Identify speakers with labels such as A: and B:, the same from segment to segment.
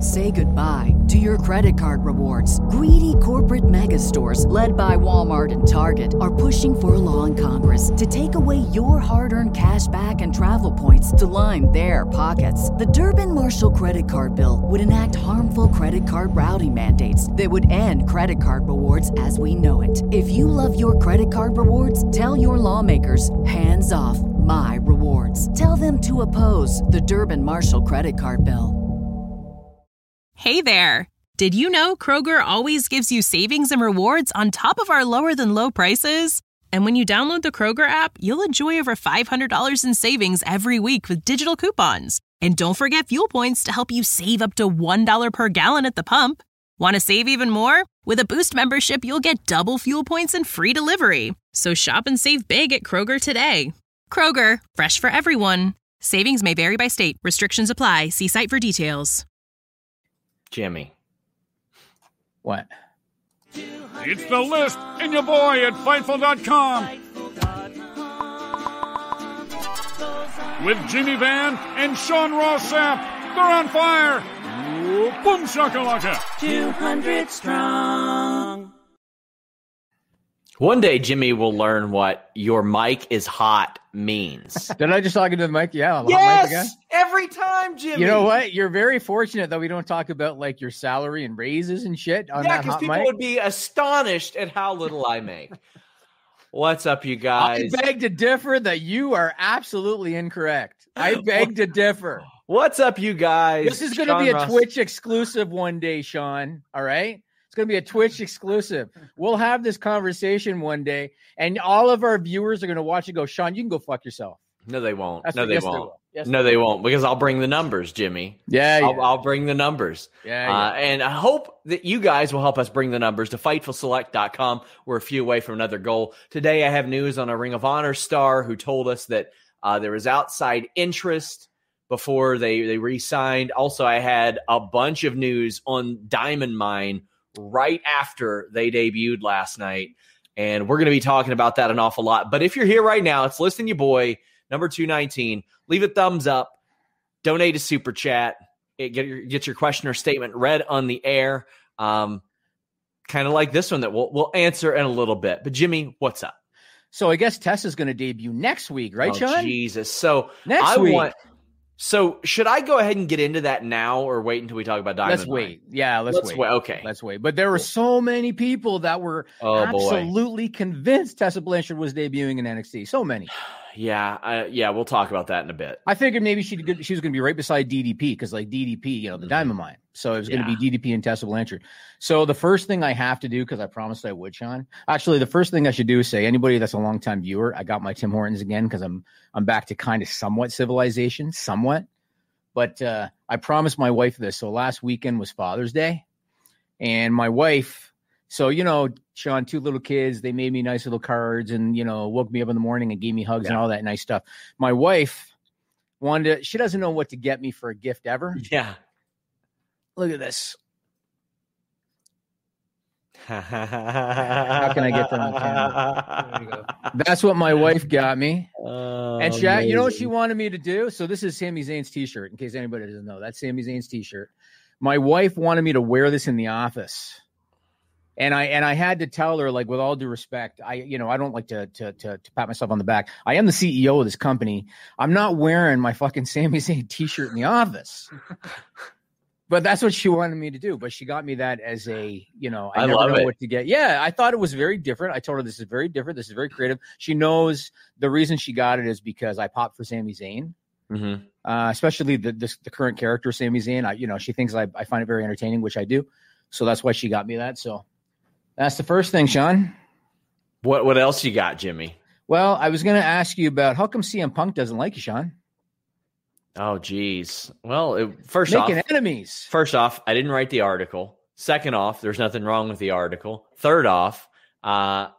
A: Say goodbye to your credit card rewards. Greedy corporate mega stores, led by Walmart and Target, are pushing for a law in Congress to take away your hard-earned cash back and travel points to line their pockets. The Durbin-Marshall credit card bill would enact harmful credit card routing mandates that would end credit card rewards as we know it. If you love your credit card rewards, tell your lawmakers, hands off my rewards. Tell them to oppose the Durbin-Marshall credit card bill.
B: Hey there! Did you know Kroger always gives you savings and rewards on top of our lower-than-low prices? And when you download the Kroger app, you'll enjoy over $500 in savings every week with digital coupons. And don't forget fuel points to help you save up to $1 per gallon at the pump. Want to save even more? With a Boost membership, you'll get double fuel points and free delivery. So shop and save big at Kroger today. Kroger, fresh for everyone. Savings may vary by state. Restrictions apply. See site for details.
C: Jimmy.
D: What?
E: It's the list and your boy at Fightful.com. With Jimmy Van and Sean Ross Sapp. They're on fire. Boom shakalaka.
F: 200 strong.
C: One day, Jimmy will learn what your mic is hot means.
D: Did I just talk into the mic? Yeah.
C: Yes,
D: mic again?
C: every time, Jimmy.
D: You know what? You're very fortunate that we don't talk about like your salary and raises and shit on that
C: because
D: hot
C: people
D: mic.
C: would be astonished at how little I make. What's up, you guys?
D: I beg to differ that you are absolutely incorrect. I beg to differ.
C: What's up, you guys?
D: This is going to be a Twitch exclusive one day, Sean. All right? It's going to be a Twitch exclusive. We'll have this conversation one day, and all of our viewers are going to watch and go, Sean, you can go fuck yourself.
C: No, they won't.
D: Yes,
C: They won't.
D: Yes,
C: no, they won't, because I'll bring the numbers, Jimmy.
D: Yeah,
C: I'll bring the numbers.
D: Yeah.
C: And I hope that you guys will help us bring the numbers to FightfulSelect.com. We're a few away from another goal. Today, I have news on a Ring of Honor star who told us that there was outside interest before they re-signed. Also, I had a bunch of news on Diamond Mine right after they debuted last night. And we're going to be talking about that an awful lot. But if you're here right now, it's Listen Your Boy, number 219. Leave a thumbs up. Donate a super chat. Get your question or statement read on the air. Kind of like this one that we'll answer in a little bit. But Jimmy, what's up?
D: So I guess Tessa's going to debut next week, right, Sean?
C: Jesus. So
D: next week.
C: So should I go ahead and get into that now or wait until we talk about Diamond
D: Let's
C: Mine?
D: wait. Yeah, let's wait.
C: Okay.
D: Let's wait. But there were so many people that were absolutely convinced Tessa Blanchard was debuting in NXT. So many.
C: Yeah, we'll talk about that in a bit.
D: I figured maybe she was going to be right beside DDP because, like, DDP, the Diamond Mine. So it was going to be DDP and Tessa Blanchard. So the first thing I have to do, because I promised I would, Sean. Actually, the first thing I should do is say, anybody that's a longtime viewer, I got my Tim Hortons again because I'm back to kind of somewhat civilization, somewhat. But I promised my wife this. So last weekend was Father's Day, and my wife. So, Sean, 2 little kids, they made me nice little cards and, woke me up in the morning and gave me hugs and all that nice stuff. My wife she doesn't know what to get me for a gift ever.
C: Yeah.
D: Look at this. How can I get that on camera? There you go. That's what my wife got me. And you know what she wanted me to do? So this is Sami Zayn's t-shirt, in case anybody doesn't know. That's Sami Zayn's t-shirt. My wife wanted me to wear this in the office. And I had to tell her, like, with all due respect, I don't like to pat myself on the back. I am the CEO of this company. I'm not wearing my fucking Sami Zayn t-shirt in the office. But that's what she wanted me to do. But she got me that as a, I never know what to get. Yeah, I thought it was very different. I told her this is very different. This is very creative. She knows the reason she got it is because I popped for Sami Zayn. Mm-hmm. Especially the current character, Sami Zayn. She thinks I find it very entertaining, which I do. So that's why she got me that. So that's the first thing, Sean.
C: What else you got, Jimmy?
D: Well, I was going to ask you about how come CM Punk doesn't like you, Sean?
C: Oh, geez. Well,
D: making enemies.
C: First off, I didn't write the article. Second off, there's nothing wrong with the article. Third off, I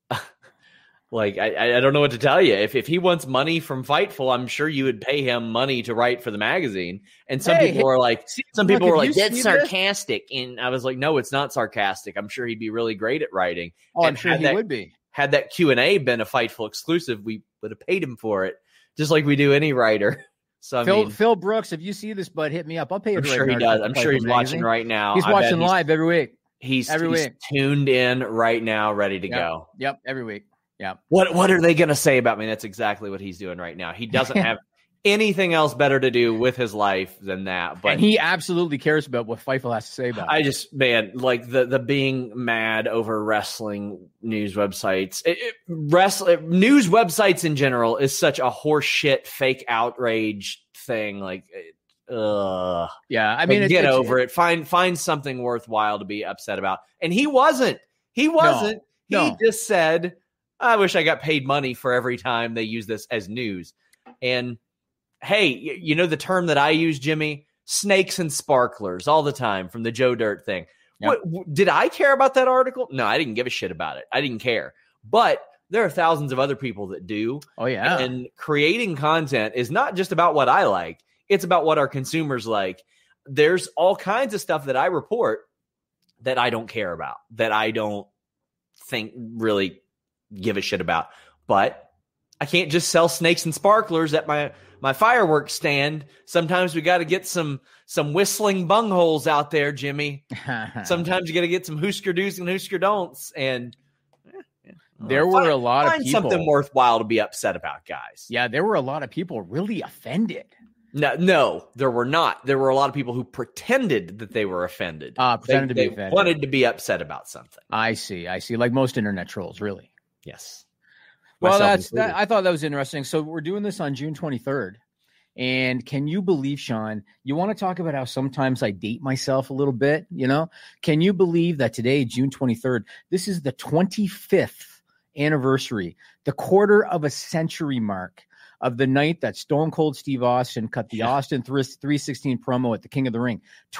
C: don't know what to tell you. If he wants money from Fightful, I'm sure you would pay him money to write for the magazine. And some people were like, that's sarcastic. And I was like, no, it's not sarcastic. I'm sure he'd be really great at writing.
D: Oh, I'm sure he would be.
C: Had that Q&A been a Fightful exclusive, we would have paid him for it, just like we do any writer. So I mean,
D: Phil Brooks, if you see this, bud, hit me up. I'll pay you.
C: I'm sure he does. I'm sure he's watching right now.
D: He's watching live every week.
C: He's tuned in right now, ready to go.
D: Yep, every week. Yeah.
C: What are they going to say about me? That's exactly what he's doing right now. He doesn't have anything else better to do with his life than that. But
D: and he absolutely cares about what Fightful has to say about it.
C: Like the being mad over wrestling news websites. News websites in general is such a horseshit, fake outrage thing. Like,
D: yeah, I mean,
C: get over it. Find something worthwhile to be upset about. And he wasn't. He just said, I wish I got paid money for every time they use this as news. And hey, you know the term that I use, Jimmy? Snakes and sparklers all the time from the Joe Dirt thing. Yep. Did I care about that article? No, I didn't give a shit about it. I didn't care. But there are thousands of other people that do.
D: Oh, yeah.
C: And creating content is not just about what I like. It's about what our consumers like. There's all kinds of stuff that I report that I don't care about, that I don't think really give a shit about. But I can't just sell snakes and sparklers at my fireworks stand. Sometimes we got to get some whistling bungholes out there, Jimmy. Sometimes you got to get some Husker do's and Husker don'ts. And
D: there were a lot of people.
C: Find something worthwhile to be upset about, guys.
D: Yeah, there were a lot of people really offended.
C: No, there were not. There were a lot of people who pretended that they were offended. They wanted to be upset about something.
D: I see. Like most internet trolls, really.
C: Yes.
D: Well, I thought that was interesting. So we're doing this on June 23rd. And can you believe, Sean, you want to talk about how sometimes I date myself a little bit, you know? Can you believe that today, June 23rd, this is the 25th anniversary, the quarter of a century mark of the night that Stone Cold Steve Austin cut the Austin 316 promo at the King of the Ring.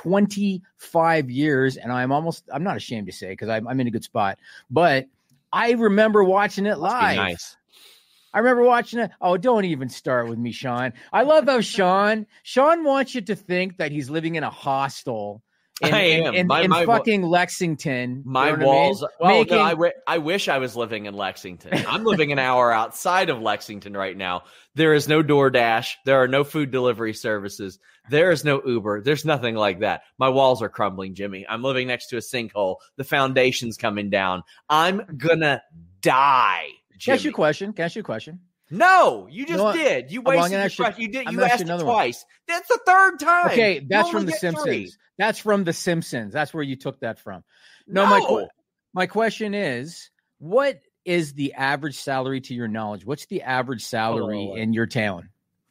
D: 25 years, and I'm not ashamed to say, because I'm in a good spot, but I remember watching it live.
C: Nice.
D: I remember watching it. Oh, don't even start with me, Sean. I love how Sean wants you to think that he's living in a hostel in fucking Lexington.
C: My walls. I mean? I wish I was living in Lexington. I'm living an hour outside of Lexington right now. There is no DoorDash. There are no food delivery services. There is no Uber. There's nothing like that. My walls are crumbling, Jimmy. I'm living next to a sinkhole. The foundation's coming down. I'm gonna die. Jimmy.
D: Can I ask you a question?
C: No, you just did. You wasted your question. You did. You asked it twice. That's the third time.
D: Okay, that's from The Simpsons. 3. That's from The Simpsons. That's where you took that from.
C: No.
D: My question is, what is the average salary to your knowledge? What's the average salary in your town?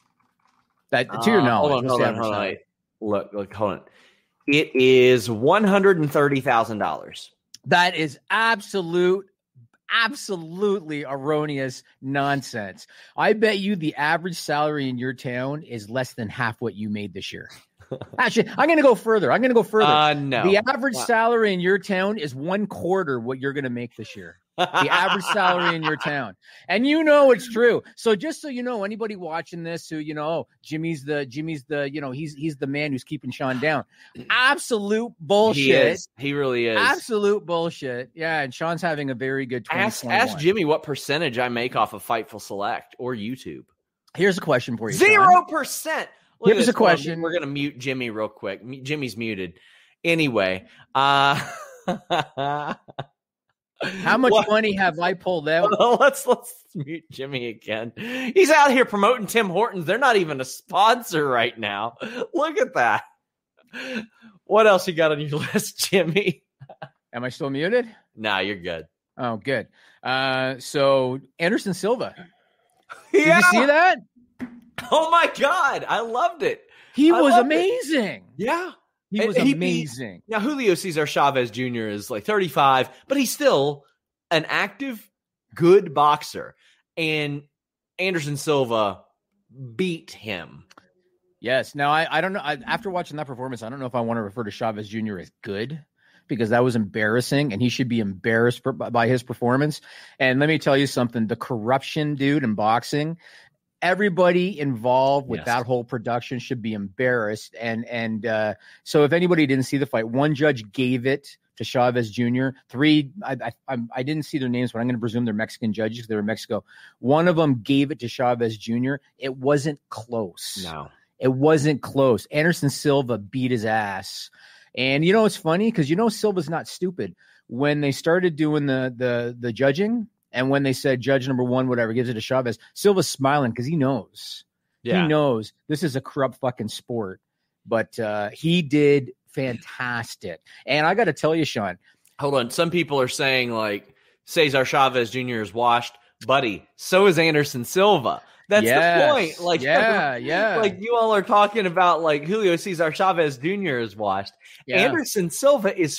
D: To your knowledge.
C: Hold on. Look, hold on. It is $130,000.
D: That is absolutely erroneous nonsense. I bet you the average salary in your town is less than half what you made this year. Actually, I'm going to go further. No. The average salary in your town is 1/4 what you're going to make this year. The average salary in your town. And you know it's true. So just so you know, anybody watching this who, Jimmy's the, he's the man who's keeping Sean down. Absolute bullshit.
C: He really is.
D: Absolute bullshit. Yeah, and Sean's having a very good 2021.
C: Ask Jimmy what percentage I make off of Fightful Select or YouTube.
D: Here's a question for you.
C: 0%.
D: Here's a question.
C: We're going to mute Jimmy real quick. Jimmy's muted. Anyway, how
D: much money have I pulled out?
C: Let's mute Jimmy again. He's out here promoting Tim Hortons. They're not even a sponsor right now. Look at that. What else you got on your list, Jimmy?
D: Am I still muted?
C: No, you're good.
D: Oh, good. So Anderson Silva. Did you see that?
C: Oh my God. I loved it.
D: He was amazing.
C: Yeah.
D: He was amazing.
C: Now, Julio Cesar Chavez Jr. is like 35, but he's still an active, good boxer. And Anderson Silva beat him.
D: Yes. Now, I don't know. After watching that performance, I don't know if I want to refer to Chavez Jr. as good, because that was embarrassing, and he should be embarrassed by his performance. And let me tell you something. The corruption, dude, in boxing, everybody involved with that whole production should be embarrassed. And so if anybody didn't see the fight, one judge gave it to Chavez Jr. 3, I didn't see their names, but I'm going to presume they're Mexican judges because they were in Mexico. One of them gave it to Chavez Jr. It wasn't close.
C: No.
D: It wasn't close. Anderson Silva beat his ass. And it's funny because Silva's not stupid. When they started doing the judging, and when they said judge number 1, whatever, gives it to Chavez, Silva's smiling because he knows. Yeah. He knows this is a corrupt fucking sport. But he did fantastic. And I got to tell you, Sean.
C: Hold on. Some people are saying, like, Cesar Chavez Jr. is washed. Buddy, so is Anderson Silva. That's the point. Like, like you all are talking about, like, Julio Cesar Chavez Jr. is washed. Yeah. Anderson Silva is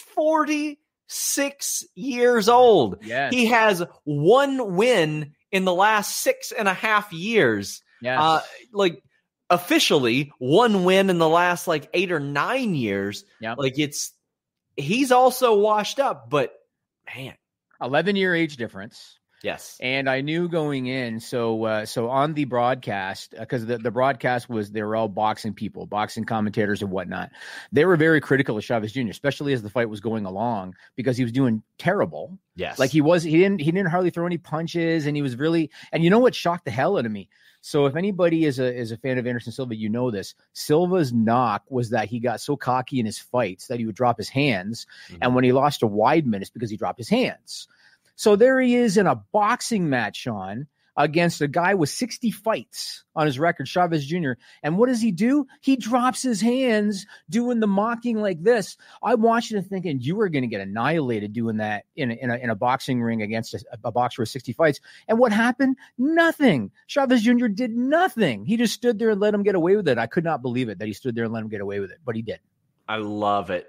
C: 46 years old.
D: Yes.
C: He has 1 win in the last 6.5 years.
D: Yes.
C: Like, officially 1 win in the last, like, 8 or 9 years.
D: Yep.
C: Like, he's also washed up, but man,
D: 11-year age difference.
C: Yes.
D: And I knew going in, so on the broadcast, because the broadcast they were all boxing people, boxing commentators and whatnot. They were very critical of Chavez Jr., especially as the fight was going along, because he was doing terrible.
C: Yes.
D: Like he didn't hardly throw any punches, and he was really, and you know what shocked the hell out of me? So if anybody is a fan of Anderson Silva, you know this. Silva's knock was that he got so cocky in his fights that he would drop his hands. Mm-hmm. And when he lost to Weidman, it's because he dropped his hands. So there he is in a boxing match, Sean, against a guy with 60 fights on his record, Chavez Jr. And what does he do? He drops his hands doing the mocking like this. I watched it thinking you were going to get annihilated doing that in a boxing ring against a boxer with 60 fights. And what happened? Nothing. Chavez Jr. did nothing. He just stood there and let him get away with it. I could not believe it that he stood there and let him get away with it, but he did.
C: I love it.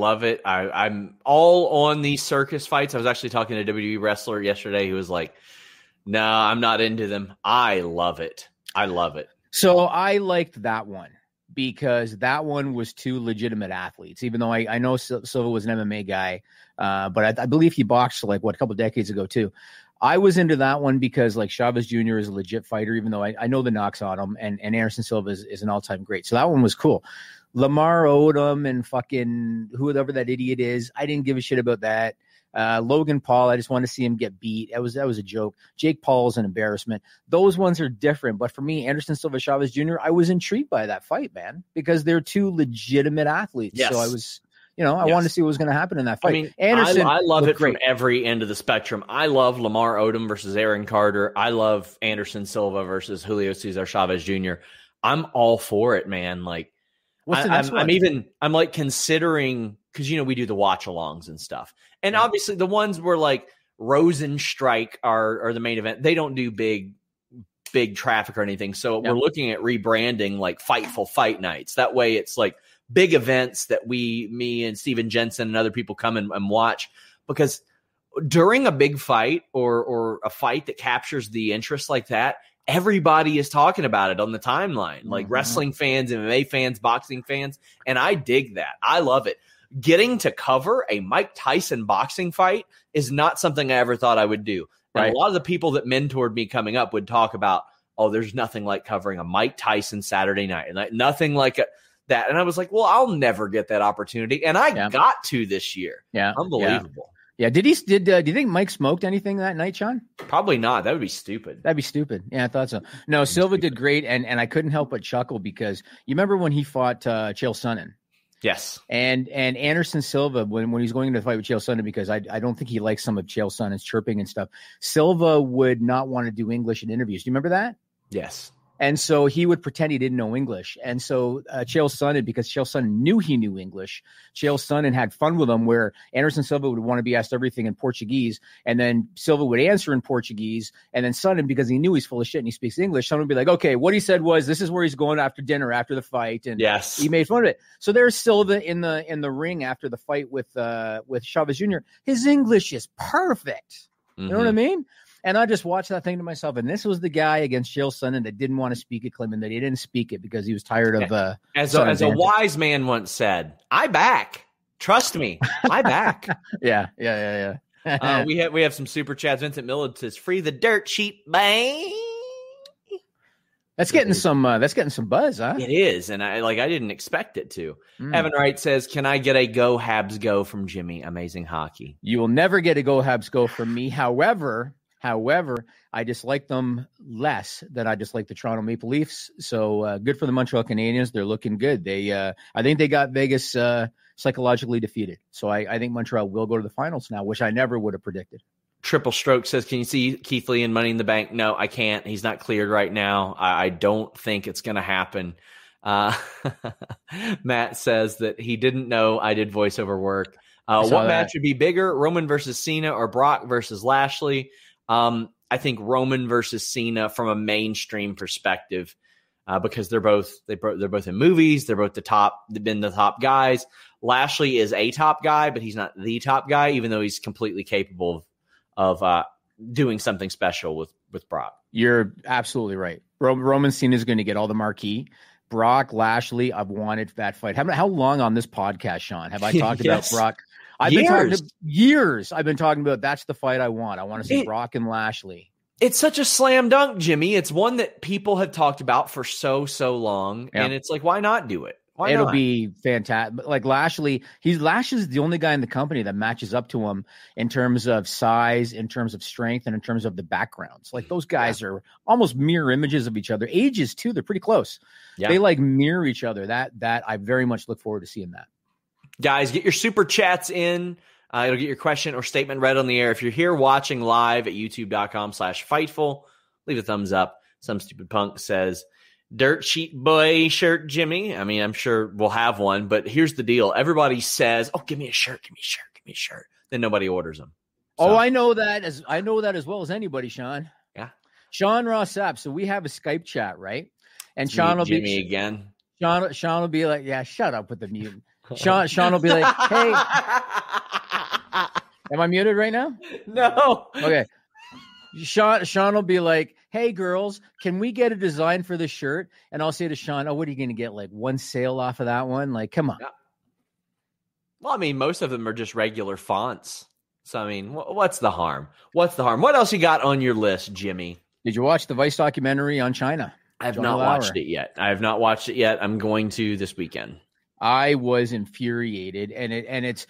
C: I'm all on these circus fights. I was actually talking to a WWE wrestler yesterday who was like, no, I'm not into them. I love it.
D: So I liked that one because that one was 2 legitimate athletes, even though I know Silva was an MMA guy, but I believe he boxed a couple of decades ago too. I was into that one because like Chavez Jr. is a legit fighter, even though I know the knocks on him, and Anderson Silva is an all-time great. So that one was cool. Lamar Odom and fucking whoever that idiot is, I didn't give a shit about that. Logan Paul, I just want to see him get beat. That was a joke. Jake Paul's an embarrassment. Those ones are different. But for me, Anderson Silva, Chavez Jr., I was intrigued by that fight, man, because they're 2 legitimate athletes.
C: Yes.
D: So I was, I wanted to see what was going to happen in that fight.
C: I mean,
D: Anderson,
C: I love it great from every end of the spectrum. I love Lamar Odom versus Aaron Carter. I love Anderson Silva versus Julio Cesar Chavez Jr. I'm all for it, man. Like,
D: what's the next one?
C: I'm like considering, because we do the watch alongs and stuff, and obviously the ones where like Rosenstrike are the main event. They don't do big traffic or anything, so we're looking at rebranding like Fightful Fight Nights. That way, it's like big events that me and Steven Jensen and other people come and watch, because during a big fight or a fight that captures the interest like that, everybody is talking about it on the timeline, like wrestling fans, MMA fans, boxing fans. And I dig that. I love it. Getting to cover a Mike Tyson boxing fight is not something I ever thought I would do. And a lot of the people that mentored me coming up would talk about, oh, there's nothing like covering a Mike Tyson Saturday night, and nothing like that. And I was like, well, I'll never get that opportunity. And I got to this year.
D: Yeah.
C: Unbelievable.
D: Yeah. Do you think Mike smoked anything that night, Sean?
C: Probably not. That would be stupid.
D: Yeah, I thought so. No, Silva did great. And I couldn't help but chuckle because you remember when he fought Chael Sonnen?
C: Yes.
D: And Anderson Silva, when he's going into the fight with Chael Sonnen, because I don't think he likes some of Chael Sonnen's chirping and stuff, Silva would not want to do English in interviews. Do you remember that?
C: Yes.
D: And so he would pretend he didn't know English. And so Chael Sonnen, because Chael Sonnen knew he knew English, Chael Sonnen had fun with him, where Anderson Silva would want to be asked everything in Portuguese, and then Silva would answer in Portuguese, and then Sonnen, because he knew he's full of shit and he speaks English, Sonnen would be like, okay, what he said was, this is where he's going after dinner, after the fight. And he made fun of it. So there's Silva in the ring after the fight with Chavez Jr. His English is perfect. You know what I mean? And I just watched that thing to myself. And this was the guy against Chael Sonnen that didn't want to speak it, claiming that he didn't speak it because he was tired of
C: as a wise man once said, I back. Trust me, I back.
D: Yeah.
C: We have some super chats. Vincent Miller says, free the dirt sheet, bang.
D: That's getting some buzz, huh?
C: It is, and I didn't expect it to. Evan Wright says, can I get a go Habs go from Jimmy? Amazing hockey.
D: You will never get a go Habs go from me. However, However, I dislike them less than I dislike the Toronto Maple Leafs. So good for the Montreal Canadiens. They're looking good. I think they got Vegas psychologically defeated. So I think Montreal will go to the finals now, which I never would have predicted. Triple
C: Stroke says, can you see Keith Lee in Money in the Bank? No, I can't. He's not cleared right now. I don't think it's going to happen. Matt says that he didn't know I did voiceover work. What match would be bigger, Roman versus Cena or Brock versus Lashley? I think Roman versus Cena from a mainstream perspective, because they're both in movies. They're both been the top guys. Lashley is a top guy, but he's not the top guy, even though he's completely capable of doing something special with Brock.
D: You're absolutely right. Roman Cena is going to get all the marquee. Brock, Lashley, I've wanted that fight. How long on this podcast, Sean, have I talked about Brock? I've been talking about that's the fight I want. I want to see Brock and Lashley.
C: It's such a slam dunk, Jimmy. It's one that people have talked about for so long, and it's like, why not do it?
D: It'll be fantastic. Like Lashley's the only guy in the company that matches up to him in terms of size, in terms of strength, and in terms of the backgrounds. Like those guys are almost mirror images of each other. Ages too, they're pretty close. Yeah. They like mirror each other. That I very much look forward to seeing that.
C: Guys, get your super chats in. It'll get your question or statement read on the air. If you're here watching live at youtube.com/Fightful, leave a thumbs up. Some stupid punk says, Dirt Sheet Boy shirt, Jimmy. I mean, I'm sure we'll have one, but here's the deal. Everybody says, oh, give me a shirt. Then nobody orders them.
D: So. Oh, I know that as well as anybody, Sean.
C: Yeah.
D: Sean Ross Sapp. So we have a Skype chat, right? And Sean will be
C: Jimmy again.
D: Sean will be like, yeah, shut up with the mute. Sean will be like, hey, am I muted right now?
C: No.
D: Okay. Sean will be like, hey girls, can we get a design for this shirt? And I'll say to Sean, oh, what are you going to get? Like one sale off of that one? Like, come on. Yeah.
C: Well, I mean, most of them are just regular fonts. So, I mean, what's the harm? What else you got on your list, Jimmy?
D: Did you watch the Vice documentary on China?
C: I have not watched it yet. I'm going to this weekend.
D: I was infuriated, and it's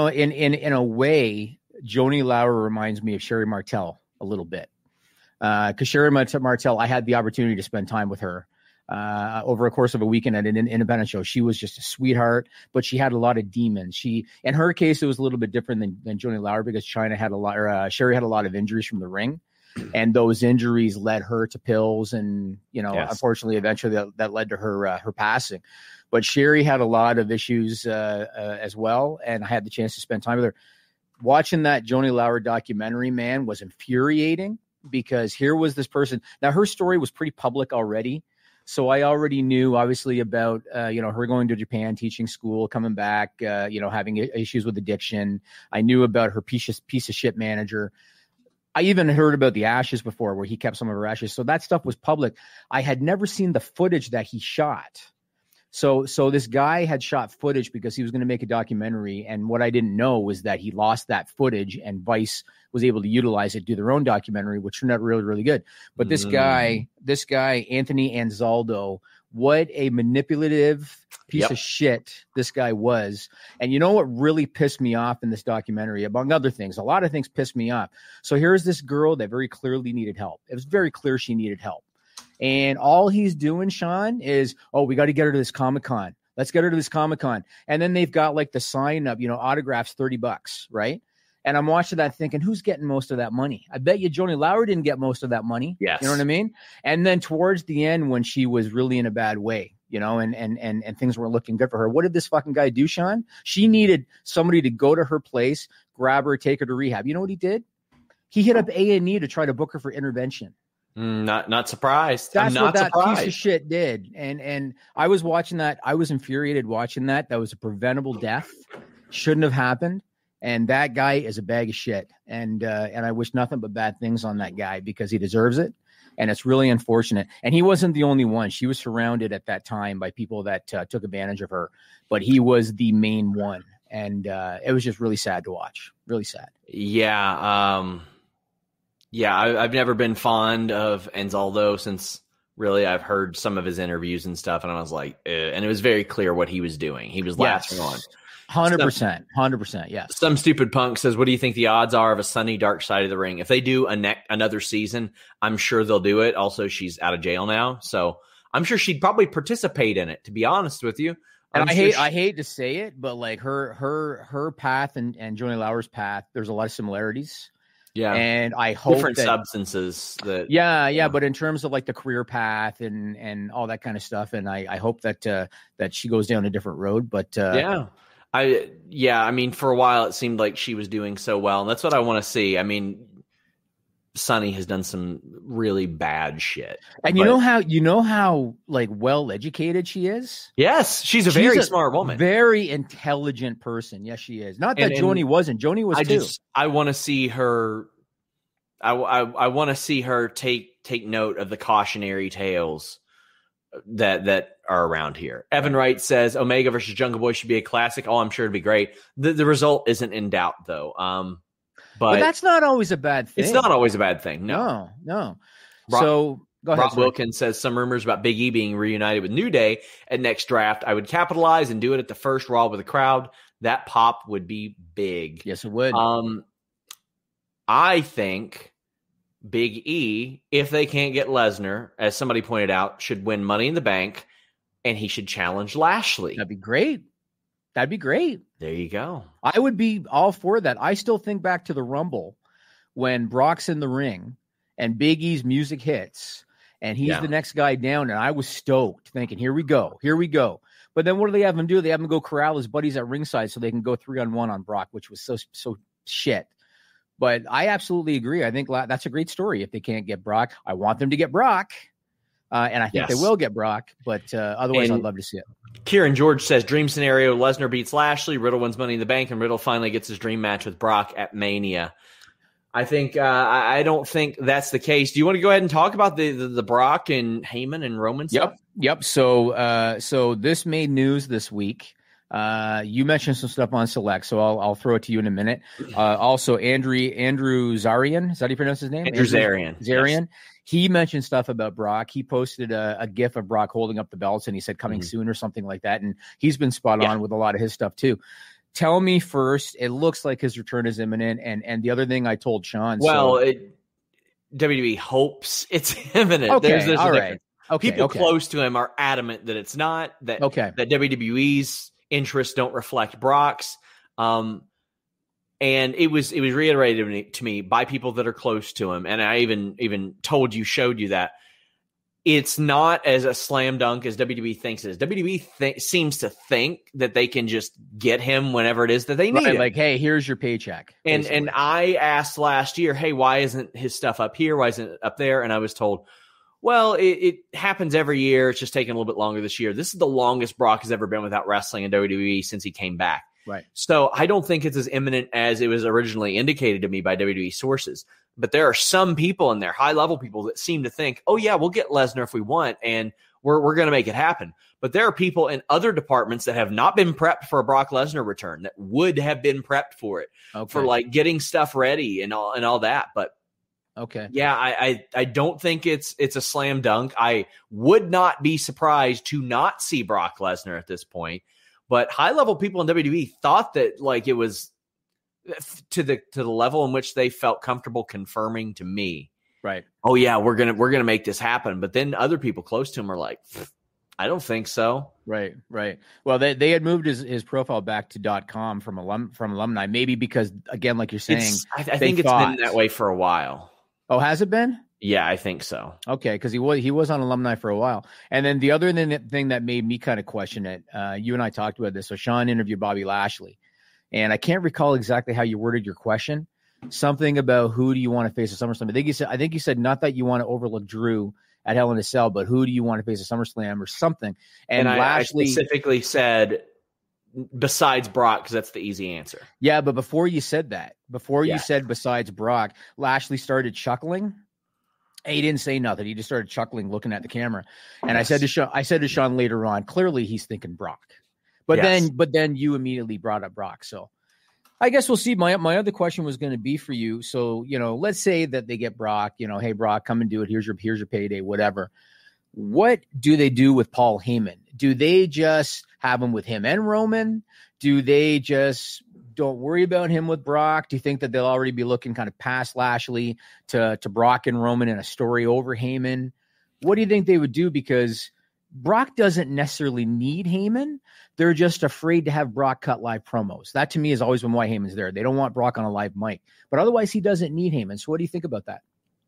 D: in a way, Joni Laurer reminds me of Sherry Martel a little bit, because Sherry Martel, I had the opportunity to spend time with her over a course of a weekend at an independent show. She was just a sweetheart, but she had a lot of demons. In her case, it was a little bit different than Joni Laurer, because Sherry had a lot of injuries from the ring, and those injuries led her to pills, and unfortunately, eventually that led to her passing. But Sherry had a lot of issues as well, and I had the chance to spend time with her. Watching that Joni Laurer documentary, man, was infuriating, because here was this person. Now, her story was pretty public already, so I already knew, obviously, about her going to Japan, teaching school, coming back, having issues with addiction. I knew about her piece of shit manager. I even heard about the ashes before, where he kept some of her ashes. So that stuff was public. I had never seen the footage that he shot. So this guy had shot footage because he was going to make a documentary. And what I didn't know was that he lost that footage, and Vice was able to utilize it, do their own documentary, which turned out really, really good. But this guy, Anthony Anzaldo, what a manipulative piece of shit this guy was. And you know what really pissed me off in this documentary, among other things? A lot of things pissed me off. So here's this girl that very clearly needed help. It was very clear she needed help. And all he's doing, Sean, is, oh, we got to get her to this Comic-Con. Let's get her to this Comic-Con. And then they've got like the sign up, autographs, $30, right? And I'm watching that thinking, who's getting most of that money? I bet you Joni Laurer didn't get most of that money.
C: Yes.
D: You know what I mean? And then towards the end, when she was really in a bad way, and things weren't looking good for her, what did this fucking guy do, Sean? She needed somebody to go to her place, grab her, take her to rehab. You know what he did? He hit up A&E to try to book her for intervention.
C: Not surprised.
D: That's
C: I'm not
D: what that
C: surprised.
D: Piece of shit did. And I was watching that. I was infuriated watching that. That was a preventable death. Shouldn't have happened. And that guy is a bag of shit. And I wish nothing but bad things on that guy, because he deserves it. And it's really unfortunate. And he wasn't the only one. She was surrounded at that time by people that took advantage of her. But he was the main one. And it was just really sad to watch. Really sad.
C: Yeah. I've never been fond of Anzaldo since really I've heard some of his interviews and stuff, and I was like, and it was very clear what he was doing. He was latching on.
D: 100%. Yes.
C: Some stupid punk says, what do you think the odds are of a Sunny Dark Side of the Ring? If they do another season, I'm sure they'll do it. Also, she's out of jail now, so I'm sure she'd probably participate in it, to be honest with you.
D: And I hate to say it, but like her path and Joanie Lauer's path, there's a lot of similarities.
C: Yeah.
D: And I hope
C: different substances that
D: yeah, but in terms of like the career path and all that kind of stuff, and I hope that she goes down a different road. But
C: I mean, for a while it seemed like she was doing so well, and that's what I want to see. I mean, Sunny has done some really bad shit.
D: And you know how like well educated she is?
C: Yes, she's a very smart woman.
D: Very intelligent person. Yes, she is. Not that Joanie wasn't. Joanie was too.
C: I want to see her I want to see her take note of the cautionary tales that are around here. Evan Wright says Omega versus Jungle Boy should be a classic. Oh, I'm sure it'd be great. The result isn't in doubt though. But
D: that's not always a bad thing.
C: It's not always a bad thing.
D: No.
C: So
D: go ahead.
C: Rob Wilkins says some rumors about Big E being reunited with New Day at next draft. I would capitalize and do it at the first Raw with a crowd. That pop would be big.
D: Yes, it would.
C: I think Big E, if they can't get Lesnar, as somebody pointed out, should win Money in the Bank, and he should challenge Lashley.
D: That'd be great.
C: There you go.
D: I would be all for that. I still think back to the Rumble when Brock's in the ring and Big E's music hits and he's the next guy down. And I was stoked thinking, here we go. But then what do they have him do? They have him go corral his buddies at ringside so they can go 3-on-1 on Brock, which was so shit. But I absolutely agree. I think that's a great story. If they can't get Brock, I want them to get Brock. And I think they will get Brock, but otherwise I'd love to see it.
C: Kieran George says, dream scenario, Lesnar beats Lashley, Riddle wins Money in the Bank, and Riddle finally gets his dream match with Brock at Mania. I think I don't think that's the case. Do you want to go ahead and talk about the Brock and Heyman and Roman stuff?
D: Yep. So this made news this week. You mentioned some stuff on Select, so I'll throw it to you in a minute. Also, Andrew Zarian, is that how you pronounce his name?
C: Andrew Zarian.
D: Yes. He mentioned stuff about Brock. He posted a GIF of Brock holding up the belts, and he said coming soon or something like that. And he's been spot on with a lot of his stuff too. Tell me first, it looks like his return is imminent. And the other thing I told Sean.
C: WWE hopes it's imminent.
D: Okay,
C: there's
D: all
C: a
D: right. Okay,
C: people close to him are adamant that it's not, that WWE's interests don't reflect Brock's. And it was reiterated to me by people that are close to him. And I even showed you that it's not as a slam dunk as WWE thinks it is. WWE seems to think that they can just get him whenever it is that they need him.
D: Like, hey, here's your paycheck.
C: And I asked last year, hey, why isn't his stuff up here? Why isn't it up there? And I was told, well, it happens every year. It's just taking a little bit longer this year. This is the longest Brock has ever been without wrestling in WWE since he came back.
D: Right.
C: So I don't think it's as imminent as it was originally indicated to me by WWE sources. But there are some people in there, high-level people, that seem to think, oh, yeah, we'll get Lesnar if we want, and we're going to make it happen. But there are people in other departments that have not been prepped for a Brock Lesnar return that would have been prepped for it, for like getting stuff ready and all that. But yeah, I don't think it's a slam dunk. I would not be surprised to not see Brock Lesnar at this point. But high-level people in WWE thought that like it was to the level in which they felt comfortable confirming to me.
D: Right.
C: Oh yeah, we're gonna make this happen. But then other people close to him are like, I don't think so.
D: Right. Well, they had moved his profile back to .com from alumni, maybe because, again, like you're saying,
C: I think it's been that way for a while.
D: Oh, has it been?
C: Yeah, I think so.
D: Okay, because he was on alumni for a while. And then the other thing that made me kind of question it, you and I talked about this. So Sean interviewed Bobby Lashley, and I can't recall exactly how you worded your question. Something about who do you want to face at SummerSlam? I think you said not that you want to overlook Drew at Hell in a Cell, but who do you want to face at SummerSlam or something? And Lashley,
C: I specifically said besides Brock, because that's the easy answer.
D: Yeah, but before you said that, you said besides Brock, Lashley started chuckling. He didn't say nothing. He just started chuckling, looking at the camera. And I said to Sean later on, clearly he's thinking Brock. But then you immediately brought up Brock. So I guess we'll see. My other question was going to be for you. So, let's say that they get Brock, hey, Brock, come and do it. Here's your payday, whatever. What do they do with Paul Heyman? Do they just have him with him and Roman? Do they just don't worry about him with Brock? Do you think that they'll already be looking kind of past Lashley to Brock and Roman in a story over Heyman? What do you think they would do? Because Brock doesn't necessarily need Heyman. They're just afraid to have Brock cut live promos. That to me has always been why Heyman's there. They don't want Brock on a live mic, but otherwise he doesn't need Heyman. So what do you think about that?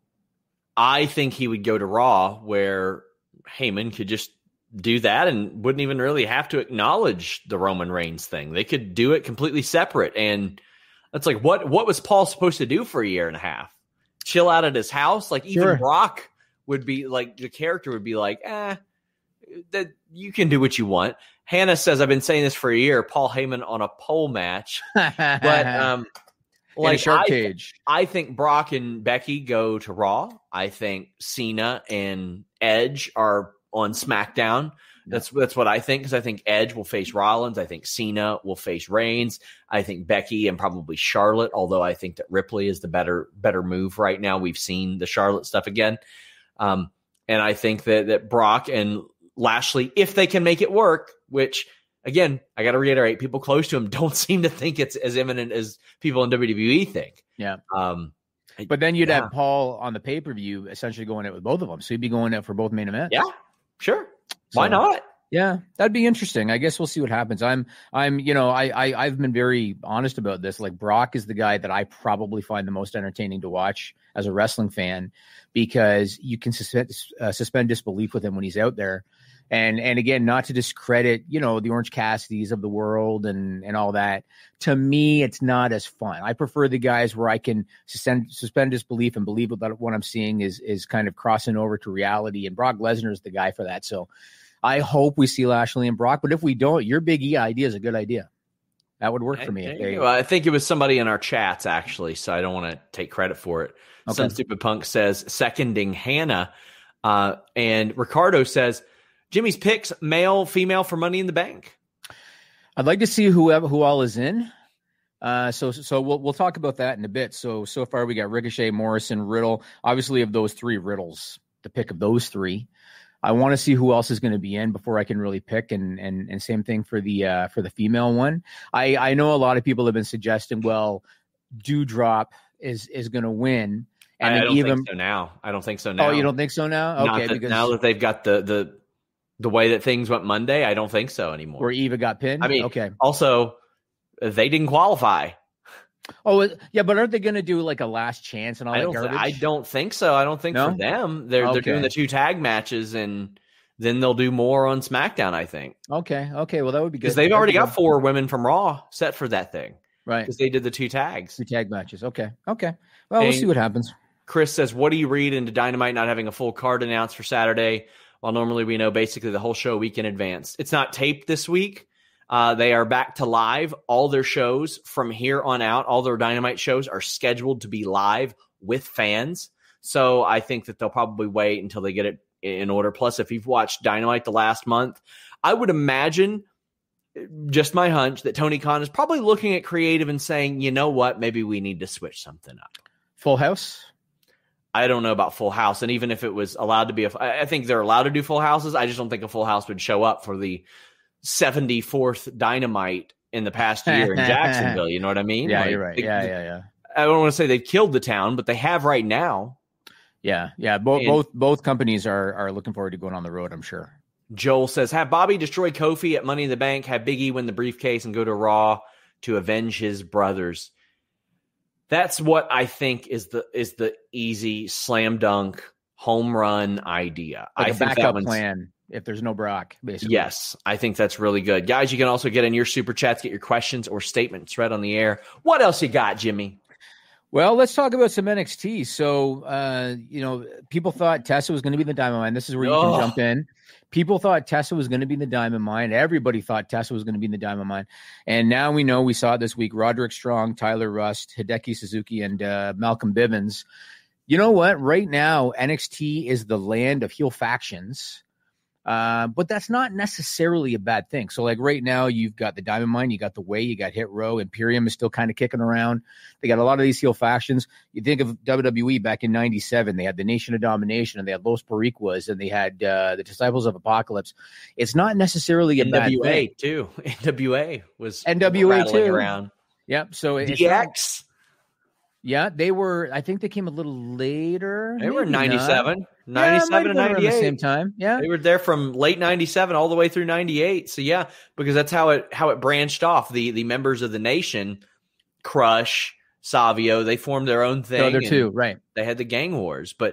C: I think he would go to Raw where Heyman could just do that and wouldn't even really have to acknowledge the Roman Reigns thing. They could do it completely separate. And it's like, what was Paul supposed to do for a year and a half? Chill out at his house? Like even Brock would be like, the character would be like, that you can do what you want. Hannah says, I've been saying this for a year, Paul Heyman on a pole match. But like
D: Shark Cage.
C: I think Brock and Becky go to Raw. I think Cena and Edge are on SmackDown. That's what I think, because I think Edge will face Rollins. I think Cena will face Reigns. I think Becky and probably Charlotte, although I think that Ripley is the better move right now. We've seen the Charlotte stuff again. And I think that Brock and Lashley, if they can make it work, which, again, I got to reiterate, people close to him don't seem to think it's as imminent as people in WWE think.
D: Yeah. But then you'd have Paul on the pay-per-view essentially going out with both of them. So he'd be going out for both main events.
C: Yeah, sure. Why not?
D: Yeah, that'd be interesting. I guess we'll see what happens. I've been very honest about this. Like Brock is the guy that I probably find the most entertaining to watch as a wrestling fan, because you can suspend disbelief with him when he's out there. And again, not to discredit, the Orange Cassidys of the world and all that. To me, it's not as fun. I prefer the guys where I can suspend disbelief and believe about what I'm seeing is kind of crossing over to reality. And Brock Lesnar is the guy for that. So I hope we see Lashley and Brock. But if we don't, your Big E idea is a good idea. That would work for me.
C: I think it was somebody in our chats, actually, so I don't want to take credit for it. Okay. Some Stupid Punk says, seconding Hannah. And Ricardo says, Jimmy's picks, male, female for Money in the Bank.
D: I'd like to see who all is in. So we'll talk about that in a bit. So far we got Ricochet, Morrison, Riddle. Obviously, of those three, Riddle's the pick of those three. I want to see who else is going to be in before I can really pick. And same thing for the female one. I know a lot of people have been suggesting, well, Doudrop is going to win. And
C: I don't think so now. I don't think so now.
D: Oh, you don't think so now? Okay,
C: because now that they've got the way that things went Monday, I don't think so anymore.
D: Where Eva got pinned?
C: I mean,
D: okay.
C: Also, they didn't qualify.
D: Oh, yeah, but aren't they going to do like a last chance and all that garbage?
C: I don't think so. I don't think for them. They're doing the 2 tag matches, and then they'll do more on SmackDown, I think.
D: Okay. Well, that would be good.
C: Because they've already got 4 women from Raw set for that thing.
D: Right.
C: Because they did the 2 tags.
D: 2 tag matches. Okay. Well, we'll see what happens.
C: Chris says, what do you read into Dynamite not having a full card announced for Saturday? While normally we know basically the whole show a week in advance. It's not taped this week. They are back to live. All their shows from here on out, all their Dynamite shows are scheduled to be live with fans. So I think that they'll probably wait until they get it in order. Plus, if you've watched Dynamite the last month, I would imagine, just my hunch, that Tony Khan is probably looking at creative and saying, you know what, maybe we need to switch something up.
D: Full House?
C: I don't know about Full House. And even if it was allowed to be, I think they're allowed to do Full Houses. I just don't think a Full House would show up for the 74th Dynamite in the past year in Jacksonville. You know what I mean?
D: Yeah, you're right. Yeah.
C: I don't want to say they've killed the town, but they have right now.
D: Yeah. Both companies are looking forward to going on the road, I'm sure.
C: Joel says, have Bobby destroy Kofi at Money in the Bank, have Big E win the briefcase, and go to Raw to avenge his brothers. That's what I think is the easy slam dunk home run idea.
D: Like a backup plan if there's no Brock, basically.
C: Yes, I think that's really good. Guys, you can also get in your super chats, get your questions or statements read on the air. What else you got, Jimmy?
D: Well, let's talk about some NXT. So, people thought Tessa was going to be the Diamond Mine. This is where you can jump in. People thought Tessa was going to be the Diamond Mine. Everybody thought Tessa was going to be the Diamond Mine. And now we know, we saw it this week, Roderick Strong, Tyler Rust, Hideki Suzuki, and Malcolm Bivens. You know what? Right now, NXT is the land of heel factions. But that's not necessarily a bad thing. So like right now you've got the Diamond Mine, you got the Way, you got Hit Row, Imperium is still kind of kicking around. They got a lot of these heel factions. You think of WWE back in 97, they had the Nation of Domination and they had Los Boricuas and they had the Disciples of Apocalypse. It's not necessarily a bad thing.
C: NWA too. NWA was
D: NWA too.
C: Around.
D: Yep. So
C: DX.
D: Yeah, they were. I think they came a little later.
C: They were 97, 97 and 98
D: at the same time. Yeah,
C: they were there from late 97 all the way through 98. So yeah, because that's how it branched off. The members of the Nation, Crush, Savio, they formed their own thing.
D: The other two, right?
C: They had the Gang Wars. But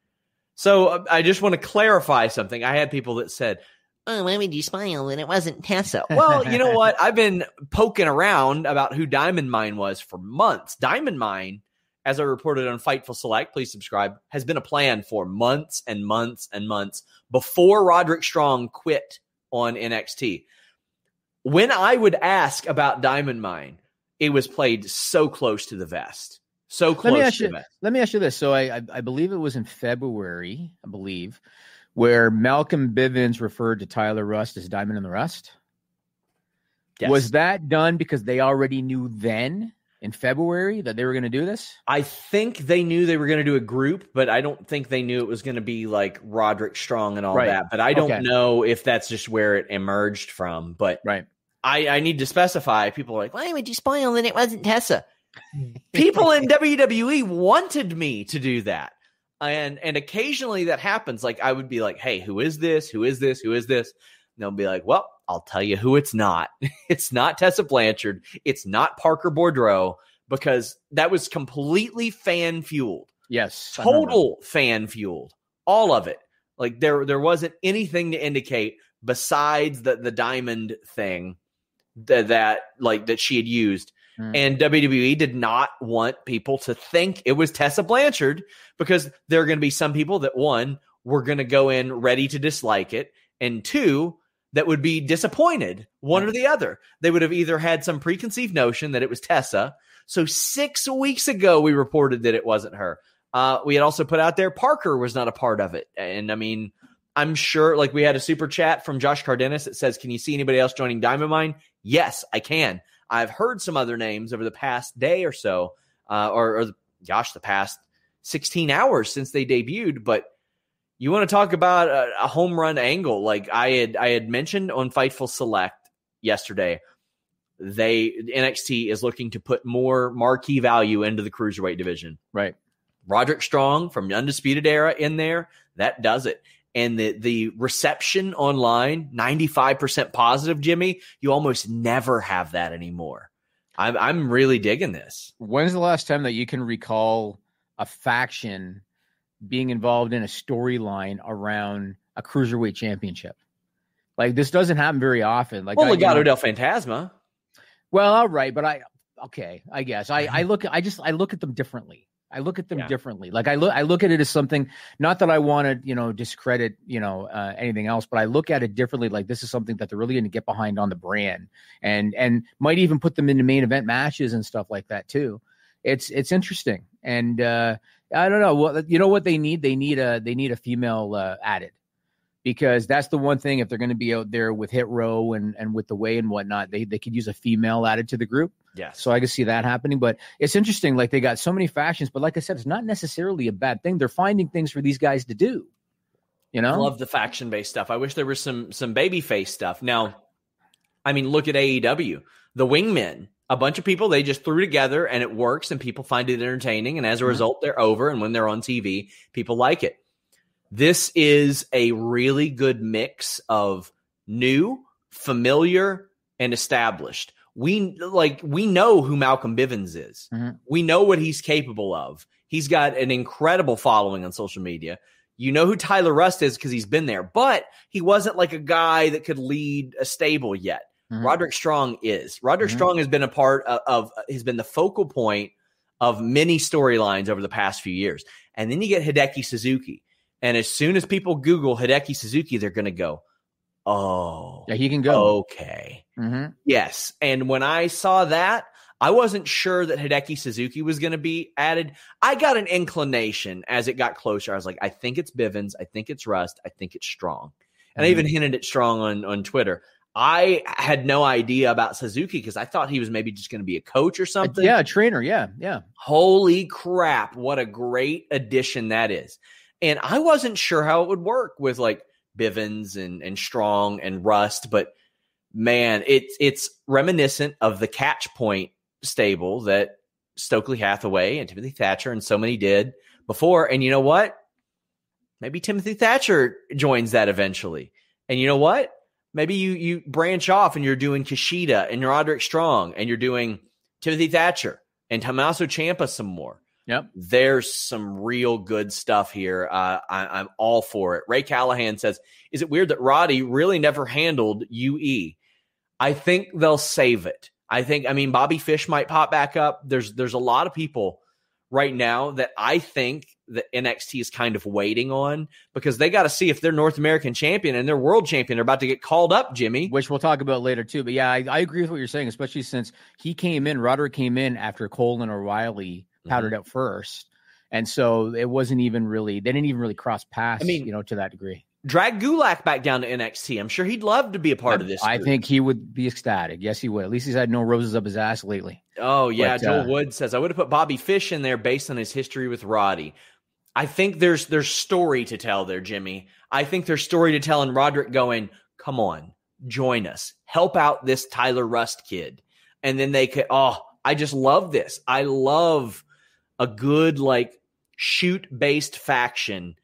C: so I just want to clarify something. I had people that said, "Oh, why would you smile when it wasn't Tessa?" Well, you know what? I've been poking around about who Diamond Mine was for months. Diamond Mine, as I reported on Fightful Select, please subscribe, has been a plan for months and months and months before Roderick Strong quit on NXT. When I would ask about Diamond Mine, it was played so close to the vest. So close to the vest. Let
D: me ask you this. So I believe it was in February, where Malcolm Bivens referred to Tyler Rust as Diamond in the Rust.
C: Yes.
D: Was that done because they already knew then in February that they were going to do this?
C: I think they knew they were going to do a group, but I don't think they knew it was going to be like Roderick Strong and all that. But I don't know if that's just where it emerged from. But I need to specify. People are like, why would you spoil that it wasn't Tessa? People in WWE wanted me to do that. And occasionally that happens. Like I would be like, hey, who is this? Who is this? Who is this? And they'll be like, well, I'll tell you who it's not. It's not Tessa Blanchard. It's not Parker Boudreaux, because that was completely fan fueled.
D: Yes.
C: Total fan fueled. All of it. Like there wasn't anything to indicate besides the diamond thing that she had used. And WWE did not want people to think it was Tessa Blanchard, because there are going to be some people that, one, were going to go in ready to dislike it, and two, that would be disappointed, one or the other. They would have either had some preconceived notion that it was Tessa. So 6 weeks ago, we reported that it wasn't her. We had also put out there Parker was not a part of it. And I mean, I'm sure, like, we had a super chat from Josh Cardenas that says, can you see anybody else joining Diamond Mine? Yes, I can. I've heard some other names over the past day or so, the past 16 hours since they debuted. But you want to talk about a home run angle? Like I had mentioned on Fightful Select yesterday, NXT is looking to put more marquee value into the cruiserweight division.
D: Right.
C: Roderick Strong from the Undisputed Era in there, that does it. And the reception online, 95% positive, Jimmy. You almost never have that anymore. I'm really digging this.
D: When's the last time that you can recall a faction being involved in a storyline around a cruiserweight championship? Like, this doesn't happen very often. Like,
C: Legado del Fantasma.
D: Well, all right, but I guess I look at them differently. I look at them differently. Like I look at it as something, not that I want to, discredit, anything else, but I look at it differently. Like, this is something that they're really going to get behind on the brand, and might even put them into main event matches and stuff like that too. It's interesting. And I don't know. Well, you know what they need? They need a female added, because that's the one thing. If they're going to be out there with Hit Row and with the Way and whatnot, they could use a female added to the group.
C: Yes.
D: So I can see that happening. But it's interesting. Like, they got so many factions, but like I said, it's not necessarily a bad thing. They're finding things for these guys to do. I
C: love the faction based stuff. I wish there was some babyface stuff. Now, I mean, look at AEW, the Wingmen. A bunch of people they just threw together, and it works, and people find it entertaining. And as a result, they're over. And when they're on TV, people like it. This is a really good mix of new, familiar, and established. We know who Malcolm Bivens is. Mm-hmm. We know what he's capable of. He's got an incredible following on social media. You know who Tyler Rust is because he's been there, but he wasn't like a guy that could lead a stable yet. Mm-hmm. Roderick Strong is. Roderick Strong has been a part has been the focal point of many storylines over the past few years. And then you get Hideki Suzuki. And as soon as people Google Hideki Suzuki, they're going to go, oh,
D: yeah, he can go.
C: Okay. Mm-hmm. Yes. And when I saw that, I wasn't sure that Hideki Suzuki was going to be added. I got an inclination as it got closer. I was like, I think it's Bivens. I think it's Rust. I think it's Strong. And I even hinted it strong on Twitter. I had no idea about Suzuki because I thought he was maybe just going to be a coach or something.
D: Yeah, a trainer. Yeah.
C: Holy crap. What a great addition that is. And I wasn't sure how it would work with like Bivens and Strong and Rust, but man, it's reminiscent of the Catch Point stable that Stokely Hathaway and Timothy Thatcher and so many did before. And you know what? Maybe Timothy Thatcher joins that eventually. And you know what? Maybe you branch off and you're doing Kushida and Roderick Strong and you're doing Timothy Thatcher and Tommaso Ciampa some more.
D: Yep.
C: There's some real good stuff here. I'm all for it. Ray Callahan says, is it weird that Roddy really never handled UE? I think they'll save it. I mean, Bobby Fish might pop back up. There's a lot of people right now that I think that NXT is kind of waiting on because they got to see if they're North American champion and they're world champion. They're about to get called up, Jimmy.
D: Which we'll talk about later too. But yeah, I agree with what you're saying, especially since Roderick came in after Cole and O'Reilly powdered out first. And so it wasn't even really, they didn't even really cross paths, to that degree.
C: Drag Gulak back down to NXT. I'm sure he'd love to be a part of this.
D: I think he would be ecstatic. Yes, he would. At least he's had no roses up his ass lately.
C: Oh, yeah. Joel Wood says, I would have put Bobby Fish in there based on his history with Roddy. I think there's story to tell there, Jimmy. I think there's story to tell in Roderick going, come on, join us. Help out this Tyler Rust kid. And then they could, I just love this. I love a good, shoot-based faction.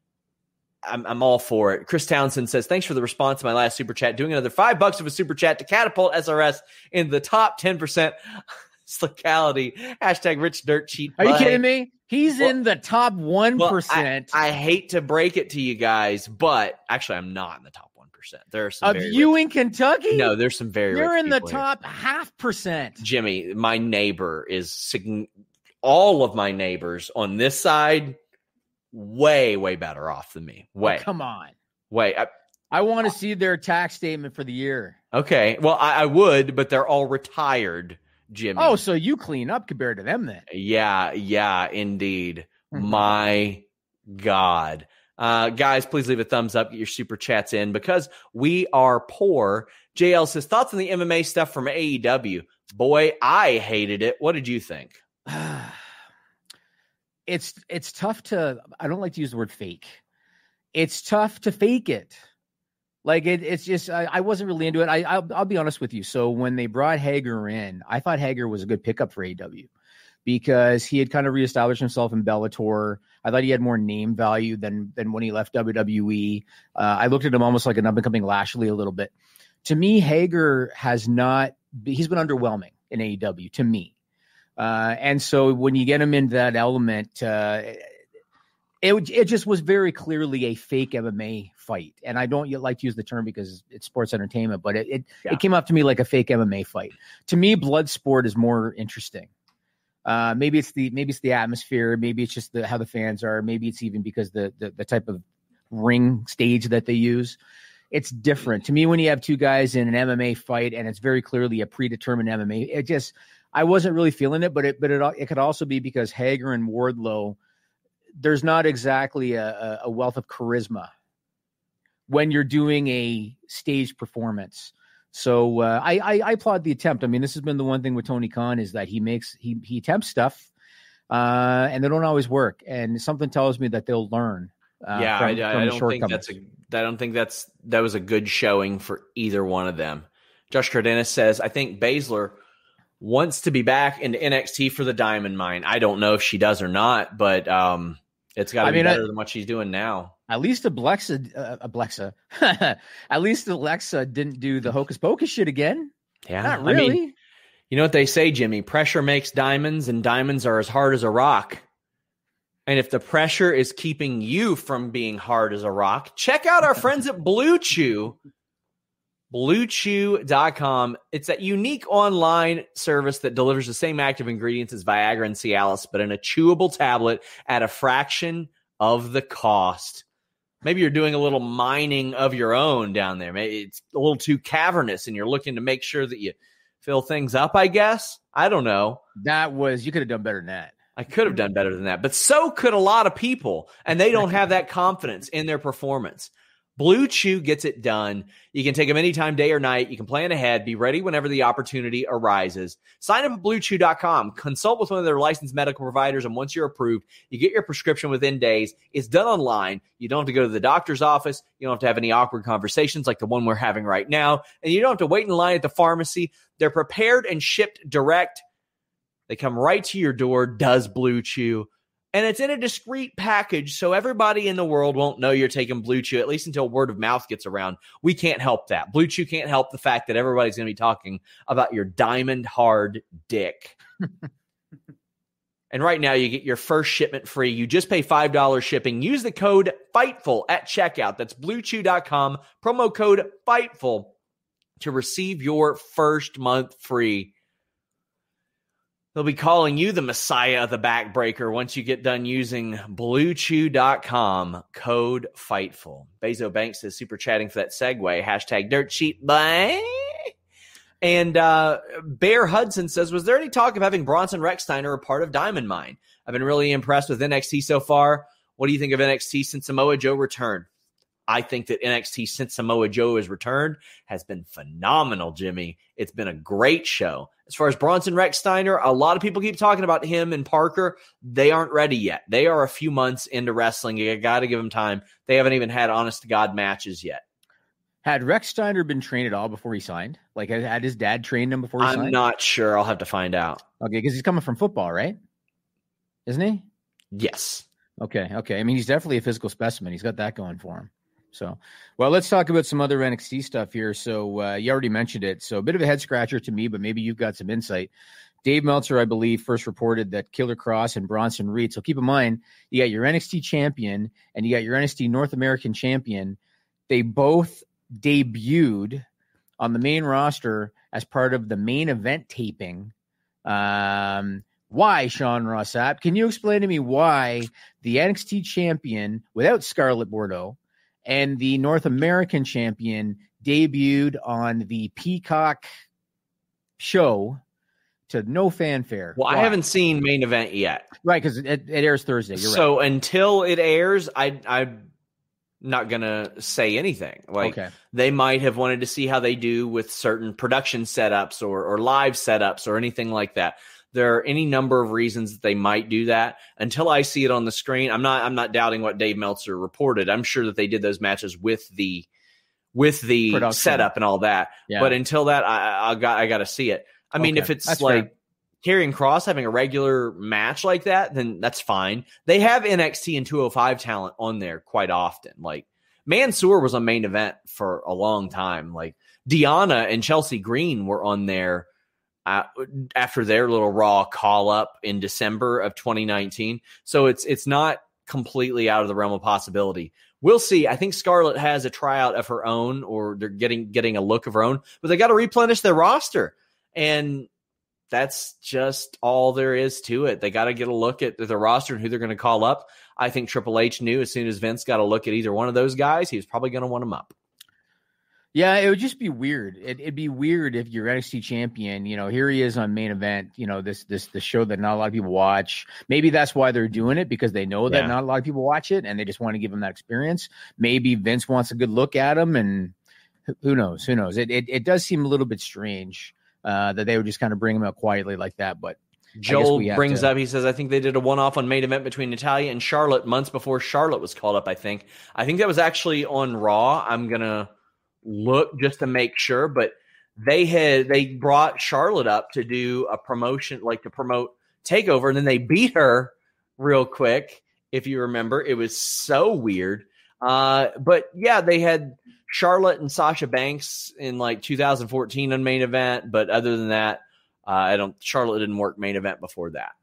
C: I'm all for it. Chris Townsend says, thanks for the response to my last super chat. Doing another $5 of a super chat to catapult SRS in the top 10% locality. Hashtag rich dirt cheat.
D: Are you kidding me? He's in the top 1%.
C: Well, I hate to break it to you guys, but actually I'm not in the top 1%. There are some
D: of you in Kentucky?
C: No, there's some very
D: You're
C: rich
D: in the
C: people
D: top
C: here.
D: 0.5%.
C: Jimmy, my neighbor is all of my neighbors on this side way, way better off than me. Way.
D: Oh, come on.
C: Way.
D: I want to see their tax statement for the year.
C: Okay. Well, I would, but they're all retired, Jimmy.
D: Oh, so you clean up compared to them then.
C: Yeah, indeed. My God. Guys, please leave a thumbs up. Get your super chats in because we are poor. JL says, thoughts on the MMA stuff from AEW? Boy, I hated it. What did you think?
D: It's tough to, I don't like to use the word fake. It's tough to fake it. It's just, I wasn't really into it. I'll be honest with you. So when they brought Hager in, I thought Hager was a good pickup for AEW because he had kind of reestablished himself in Bellator. I thought he had more name value than when he left WWE. I looked at him almost like an up-and-coming Lashley a little bit. To me, Hager he's been underwhelming in AEW to me. And so when you get him into that element, it just was very clearly a fake MMA fight. And I don't like to use the term because it's sports entertainment, but it came up to me like a fake MMA fight. To me, blood sport is more interesting. Maybe it's the atmosphere. Maybe it's just how the fans are. Maybe it's even because the type of ring stage that they use. It's different to me when you have two guys in an MMA fight and it's very clearly a predetermined MMA. I wasn't really feeling it, but it could also be because Hager and Wardlow, there's not exactly a wealth of charisma when you're doing a stage performance. So I applaud the attempt. I mean, this has been the one thing with Tony Khan is that he attempts stuff and they don't always work. And something tells me that they'll learn.
C: I don't think that was a good showing for either one of them. Josh Cardenas says, I think Baszler wants to be back into NXT for the Diamond Mine. I don't know if she does or not, but it's got to be better than what she's doing now.
D: At least Alexa didn't do the hocus pocus shit again.
C: Yeah,
D: not really.
C: I mean, you know what they say, Jimmy? Pressure makes diamonds, and diamonds are as hard as a rock. And if the pressure is keeping you from being hard as a rock, check out our friends at Blue Chew. BlueChew.com. It's that unique online service that delivers the same active ingredients as Viagra and Cialis, but in a chewable tablet at a fraction of the cost. Maybe you're doing a little mining of your own down there. Maybe it's a little too cavernous and you're looking to make sure that you fill things up, I guess. I don't know.
D: You could have done better than that.
C: I could have done better than that, but so could a lot of people, and they don't have that confidence in their performance. Blue Chew gets it done. You can take them anytime, day or night. You can plan ahead, be ready whenever the opportunity arises. Sign up at BlueChew.com. Consult with one of their licensed medical providers, and once you're approved, you get your prescription within days. It's done online. You don't have to go to the doctor's office. You don't have to have any awkward conversations like the one we're having right now, and you don't have to wait in line at the pharmacy. They're prepared and shipped direct. They come right to your door, does Blue Chew. And it's in a discreet package, so everybody in the world won't know you're taking Blue Chew, at least until word of mouth gets around. We can't help that. Blue Chew can't help the fact that everybody's going to be talking about your diamond hard dick. And right now, you get your first shipment free. You just pay $5 shipping. Use the code FIGHTFUL at checkout. That's BlueChew.com, promo code FIGHTFUL to receive your first month free. They'll be calling you the Messiah of the Backbreaker once you get done using BlueChew.com, code FIGHTFUL. Bezo Banks is super chatting for that segue. Hashtag Dirt Sheet Bye. And Bear Hudson says, was there any talk of having Bronson Rechsteiner a part of Diamond Mine? I've been really impressed with NXT so far. What do you think of NXT since Samoa Joe returned? I think that NXT since Samoa Joe has returned has been phenomenal, Jimmy. It's been a great show. As far as Bronson Rechsteiner, a lot of people keep talking about him and Parker. They aren't ready yet. They are a few months into wrestling. You got to give them time. They haven't even had honest-to-God matches yet.
D: Had Rechsteiner been trained at all before he signed? Like, had his dad trained him before he signed?
C: I'm not sure. I'll have to find out.
D: Okay, because he's coming from football, right? Isn't he?
C: Yes.
D: Okay. I mean, he's definitely a physical specimen. He's got that going for him. So, well, let's talk about some other NXT stuff here. So you already mentioned it. So a bit of a head scratcher to me, but maybe you've got some insight. Dave Meltzer, I believe, first reported that Killer Cross and Bronson Reed. So keep in mind, you got your NXT champion and you got your NXT North American champion. They both debuted on the main roster as part of the main event taping. Why, Sean Ross Sapp? Can you explain to me why the NXT champion without Scarlett Bordeaux and the North American champion debuted on the Peacock show to no fanfare?
C: Well,
D: Why?
C: I haven't seen main event yet.
D: Right, because it airs Thursday. You're
C: so
D: right.
C: Until it airs, I'm not going to say anything. Like, They might have wanted to see how they do with certain production setups or live setups or anything like that. There are any number of reasons that they might do that. Until I see it on the screen, I'm not doubting what Dave Meltzer reported. I'm sure that they did those matches with the production setup and all that. Yeah. But until that, I got to see it. I mean, if it's that's like Karrion Kross having a regular match like that, then that's fine. They have NXT and 205 talent on there quite often. Like Mansoor was on main event for a long time. Like Deanna and Chelsea Green were on there after their little Raw call up in December of 2019. So it's not completely out of the realm of possibility. We'll see. I think Scarlett has a tryout of her own, or they're getting a look of her own, but they got to replenish their roster. And that's just all there is to it. They got to get a look at the roster and who they're going to call up. I think Triple H knew as soon as Vince got a look at either one of those guys, he was probably going to want them up.
D: Yeah, it would just be weird. It'd be weird if you're NXT champion, here he is on main event, the show that not a lot of people watch. Maybe that's why they're doing it, because they know that not a lot of people watch it and they just want to give him that experience. Maybe Vince wants a good look at him, and who knows? It does seem a little bit strange that they would just kind of bring him out quietly like that. But
C: Joel brings up, he says, I think they did a one-off on main event between Natalya and Charlotte months before Charlotte was called up, I think that was actually on Raw. I'm going to look just to make sure, but they brought Charlotte up to do a promotion, like to promote TakeOver, and then they beat her real quick. If you remember, it was so weird. But yeah, they had Charlotte and Sasha Banks in like 2014 on main event, but other than that, Charlotte didn't work main event before that.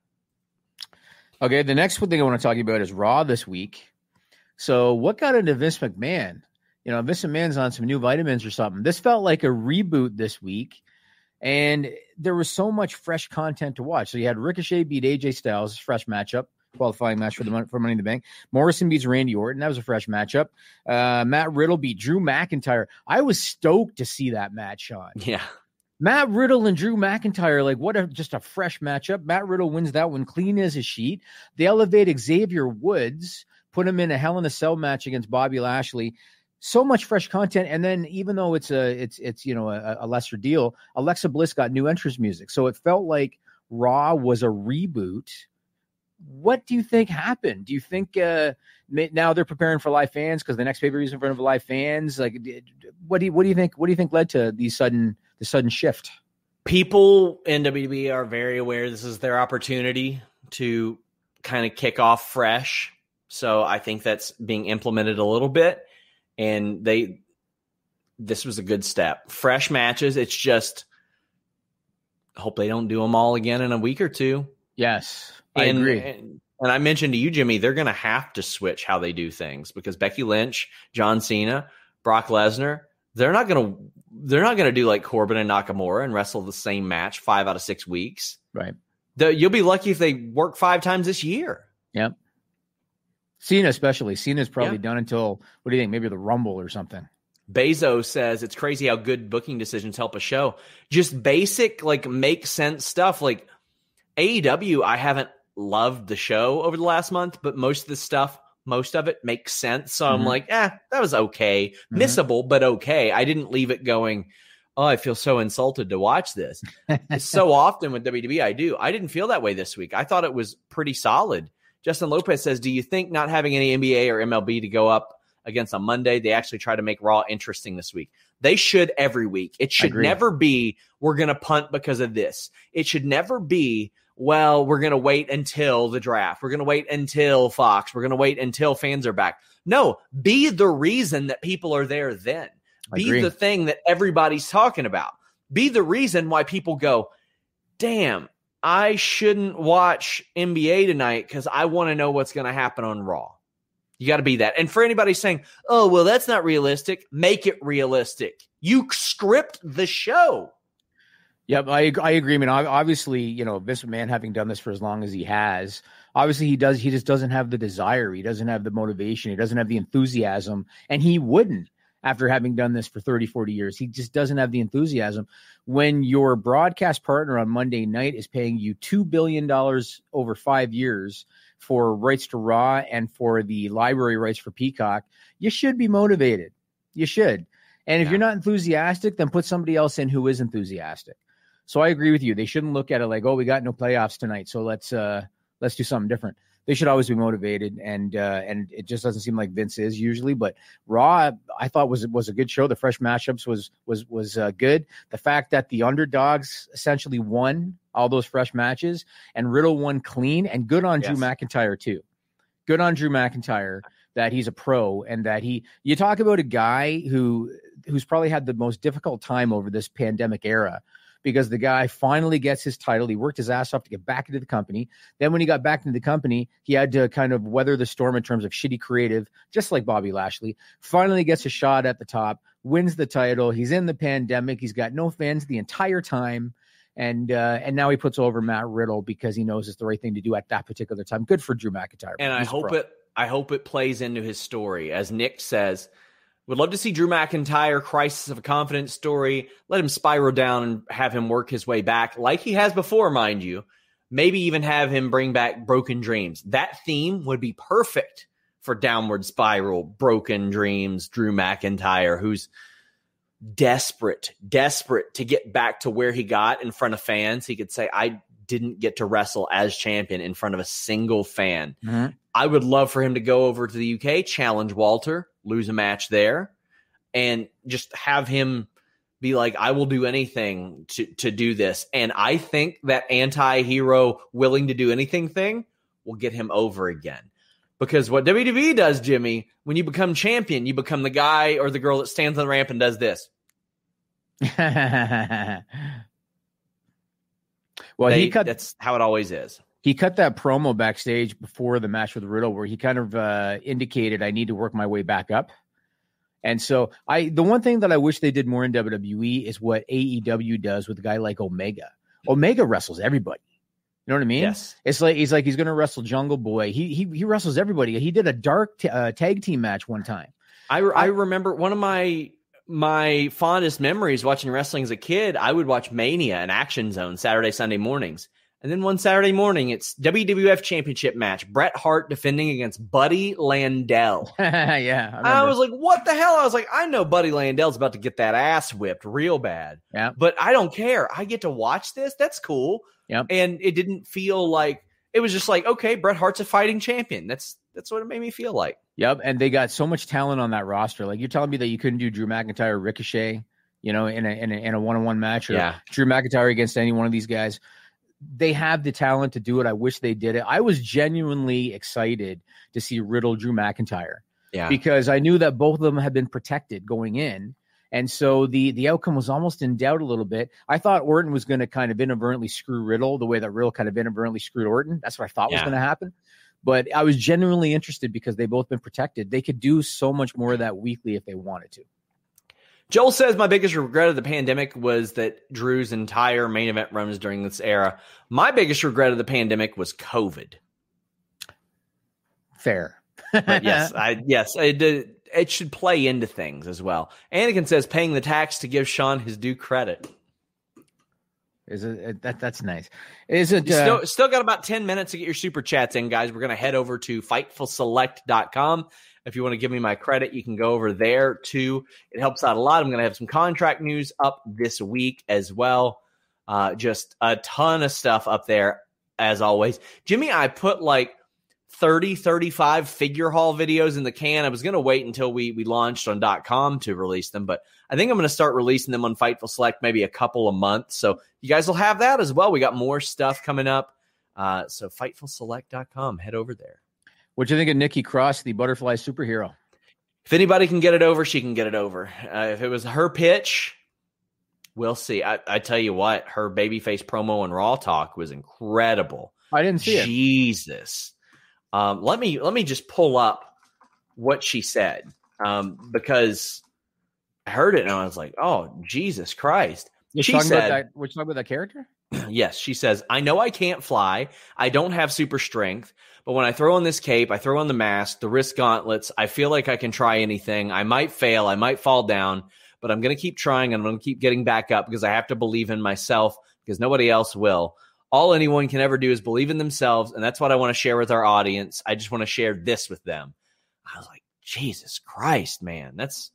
D: Okay, the next thing I want to talk about is Raw this week. So what got into Vince McMahon? Vince McMahon's on some new vitamins or something. This felt like a reboot this week, and there was so much fresh content to watch. So you had Ricochet beat AJ Styles, fresh matchup, qualifying match for Money in the Bank. Morrison beats Randy Orton. That was a fresh matchup. Matt Riddle beat Drew McIntyre. I was stoked to see that match, Sean.
C: Yeah.
D: Matt Riddle and Drew McIntyre, just a fresh matchup. Matt Riddle wins that one clean as a sheet. They elevate Xavier Woods, put him in a Hell in a Cell match against Bobby Lashley. So much fresh content. And then even though it's a lesser deal, Alexa Bliss got new entrance music. So it felt like Raw was a reboot. What do you think happened? Do you think now they're preparing for live fans because the next pay-per-view is in front of live fans? Like, what do you think? What do you think led to the sudden shift?
C: People in WWE are very aware this is their opportunity to kind of kick off fresh. So I think that's being implemented a little bit, and this was a good step. Fresh matches. It's just hope they don't do them all again in a week or two.
D: Yes. I agree.
C: And I mentioned to you, Jimmy, they're going to have to switch how they do things because Becky Lynch, John Cena, Brock Lesnar, they're not going to do like Corbin and Nakamura and wrestle the same match 5 out of 6 weeks.
D: Right.
C: You'll be lucky if they work 5 times this year.
D: Yep. Cena especially. Cena's probably done until, what do you think, maybe the Rumble or something.
C: Bezos says it's crazy how good booking decisions help a show. Just basic, like, make sense stuff. Like AEW, I haven't loved the show over the last month, but most of it makes sense. So I'm like, that was okay. Missable, but okay. I didn't leave it going, oh, I feel so insulted to watch this. So often with WWE, I didn't feel that way this week. I thought it was pretty solid. Justin Lopez says, do you think not having any NBA or MLB to go up against on Monday, they actually try to make Raw interesting this week? They should every week. It should never be, we're going to punt because of this. It should never be, well, we're going to wait until the draft. We're going to wait until Fox. We're going to wait until fans are back. No, be the reason that people are there then. Be the thing that everybody's talking about. Be the reason why people go, damn, I shouldn't watch NBA tonight because I want to know what's going to happen on Raw. You got to be that. And for anybody saying, oh, well, that's not realistic, make it realistic. You script the show.
D: Yep, I agree. I mean, obviously, Vince McMahon, having done this for as long as he has, obviously he just doesn't have the desire. He doesn't have the motivation. He doesn't have the enthusiasm. And he wouldn't after having done this for 30, 40 years. He just doesn't have the enthusiasm. When your broadcast partner on Monday night is paying you $2 billion over 5 years for rights to Raw and for the library rights for Peacock, you should be motivated. You should. And if you're not enthusiastic, then put somebody else in who is enthusiastic. So I agree with you. They shouldn't look at it like, oh, we got no playoffs tonight, so let's do something different. They should always be motivated, and it just doesn't seem like Vince is usually. But Raw, I thought was a good show. The fresh matchups was good. The fact that the underdogs essentially won all those fresh matches, and Riddle won clean, and good on Drew McIntyre too. Good on Drew McIntyre that he's a pro, and that you talk about a guy who's probably had the most difficult time over this pandemic era. Because the guy finally gets his title. He worked his ass off to get back into the company. Then when he got back into the company, he had to kind of weather the storm in terms of shitty creative, just like Bobby Lashley. Finally gets a shot at the top, wins the title. He's in the pandemic. He's got no fans the entire time. And now he puts over Matt Riddle because he knows it's the right thing to do at that particular time. Good for Drew McIntyre.
C: And I hope it plays into his story. As Nick says, would love to see Drew McIntyre crisis of a confidence story. Let him spiral down and have him work his way back like he has before, mind you. Maybe even have him bring back Broken Dreams. That theme would be perfect for Downward Spiral, Broken Dreams, Drew McIntyre, who's desperate to get back to where he got in front of fans. He could say, I didn't get to wrestle as champion in front of a single fan. Mm-hmm. I would love for him to go over to the UK, challenge Walter, lose a match there, and just have him be like, I will do anything to do this. And I think that anti-hero willing to do anything thing will get him over again. Because what WWE does, Jimmy, when you become champion, you become the guy or the girl that stands on the ramp and does this. Well, that's how it always is.
D: He cut that promo backstage before the match with Riddle where he kind of indicated, I need to work my way back up. And so the one thing that I wish they did more in WWE is what AEW does with a guy like Omega. Omega wrestles everybody. You know what I mean?
C: Yes.
D: It's like he's going to wrestle Jungle Boy. He wrestles everybody. He did a dark tag team match one time.
C: I remember one of my fondest memories watching wrestling as a kid. I would watch Mania and Action Zone Saturday, Sunday mornings. And then one Saturday morning, it's WWF Championship match. Bret Hart defending against Buddy Landel.
D: Yeah.
C: I was like, what the hell? I was like, I know Buddy Landel's about to get that ass whipped real bad.
D: Yeah.
C: But I don't care. I get to watch this. That's cool.
D: Yep.
C: And it didn't feel like, it was just like, okay, Bret Hart's a fighting champion. That's what it made me feel like.
D: Yep. And they got so much talent on that roster. Like, you're telling me that you couldn't do Drew McIntyre, Ricochet, in a one-on-one match, or Drew McIntyre against any one of these guys. They have the talent to do it. I wish they did it. I was genuinely excited to see Riddle, Drew McIntyre, because I knew that both of them had been protected going in. And so the outcome was almost in doubt a little bit. I thought Orton was going to kind of inadvertently screw Riddle the way that Riddle kind of inadvertently screwed Orton. That's what I thought was going to happen. But I was genuinely interested because they both been protected. They could do so much more of that weekly if they wanted to.
C: Joel says, my biggest regret of the pandemic was that Drew's entire main event runs during this era. My biggest regret of the pandemic was COVID.
D: Fair.
C: But it should play into things as well. Anakin says, paying the tax to give Sean his due credit.
D: Is it that's nice? Is it
C: still got about 10 minutes to get your super chats in, guys? We're going to head over to FightfulSelect.com. If you want to give me my credit, you can go over there too. It helps out a lot. I'm going to have some contract news up this week as well. Just a ton of stuff up there as always. Jimmy, I put like 35 figure haul videos in the can. I was going to wait until we launched on .com to release them, but I think I'm going to start releasing them on Fightful Select maybe a couple of months. So you guys will have that as well. We got more stuff coming up. So FightfulSelect.com. Head over there.
D: What do you think of Nikki Cross, the butterfly superhero?
C: If anybody can get it over, she can get it over. If it was her pitch, we'll see. I tell you what, her babyface promo and Raw Talk was incredible.
D: I didn't see it.
C: Jesus. Let me just pull up what she said, because I heard it and I was like, oh, Jesus Christ. She said,
D: we're talking about that character?
C: Yes, she says, I know I can't fly. I don't have super strength, but when I throw on this cape, I throw on the mask, the wrist gauntlets, I feel like I can try anything. I might fail. I might fall down, but I'm going to keep trying and I'm going to keep getting back up because I have to believe in myself because nobody else will. All anyone can ever do is believe in themselves, and that's what I want to share with our audience. I just want to share this with them. I was like, Jesus Christ, man. That's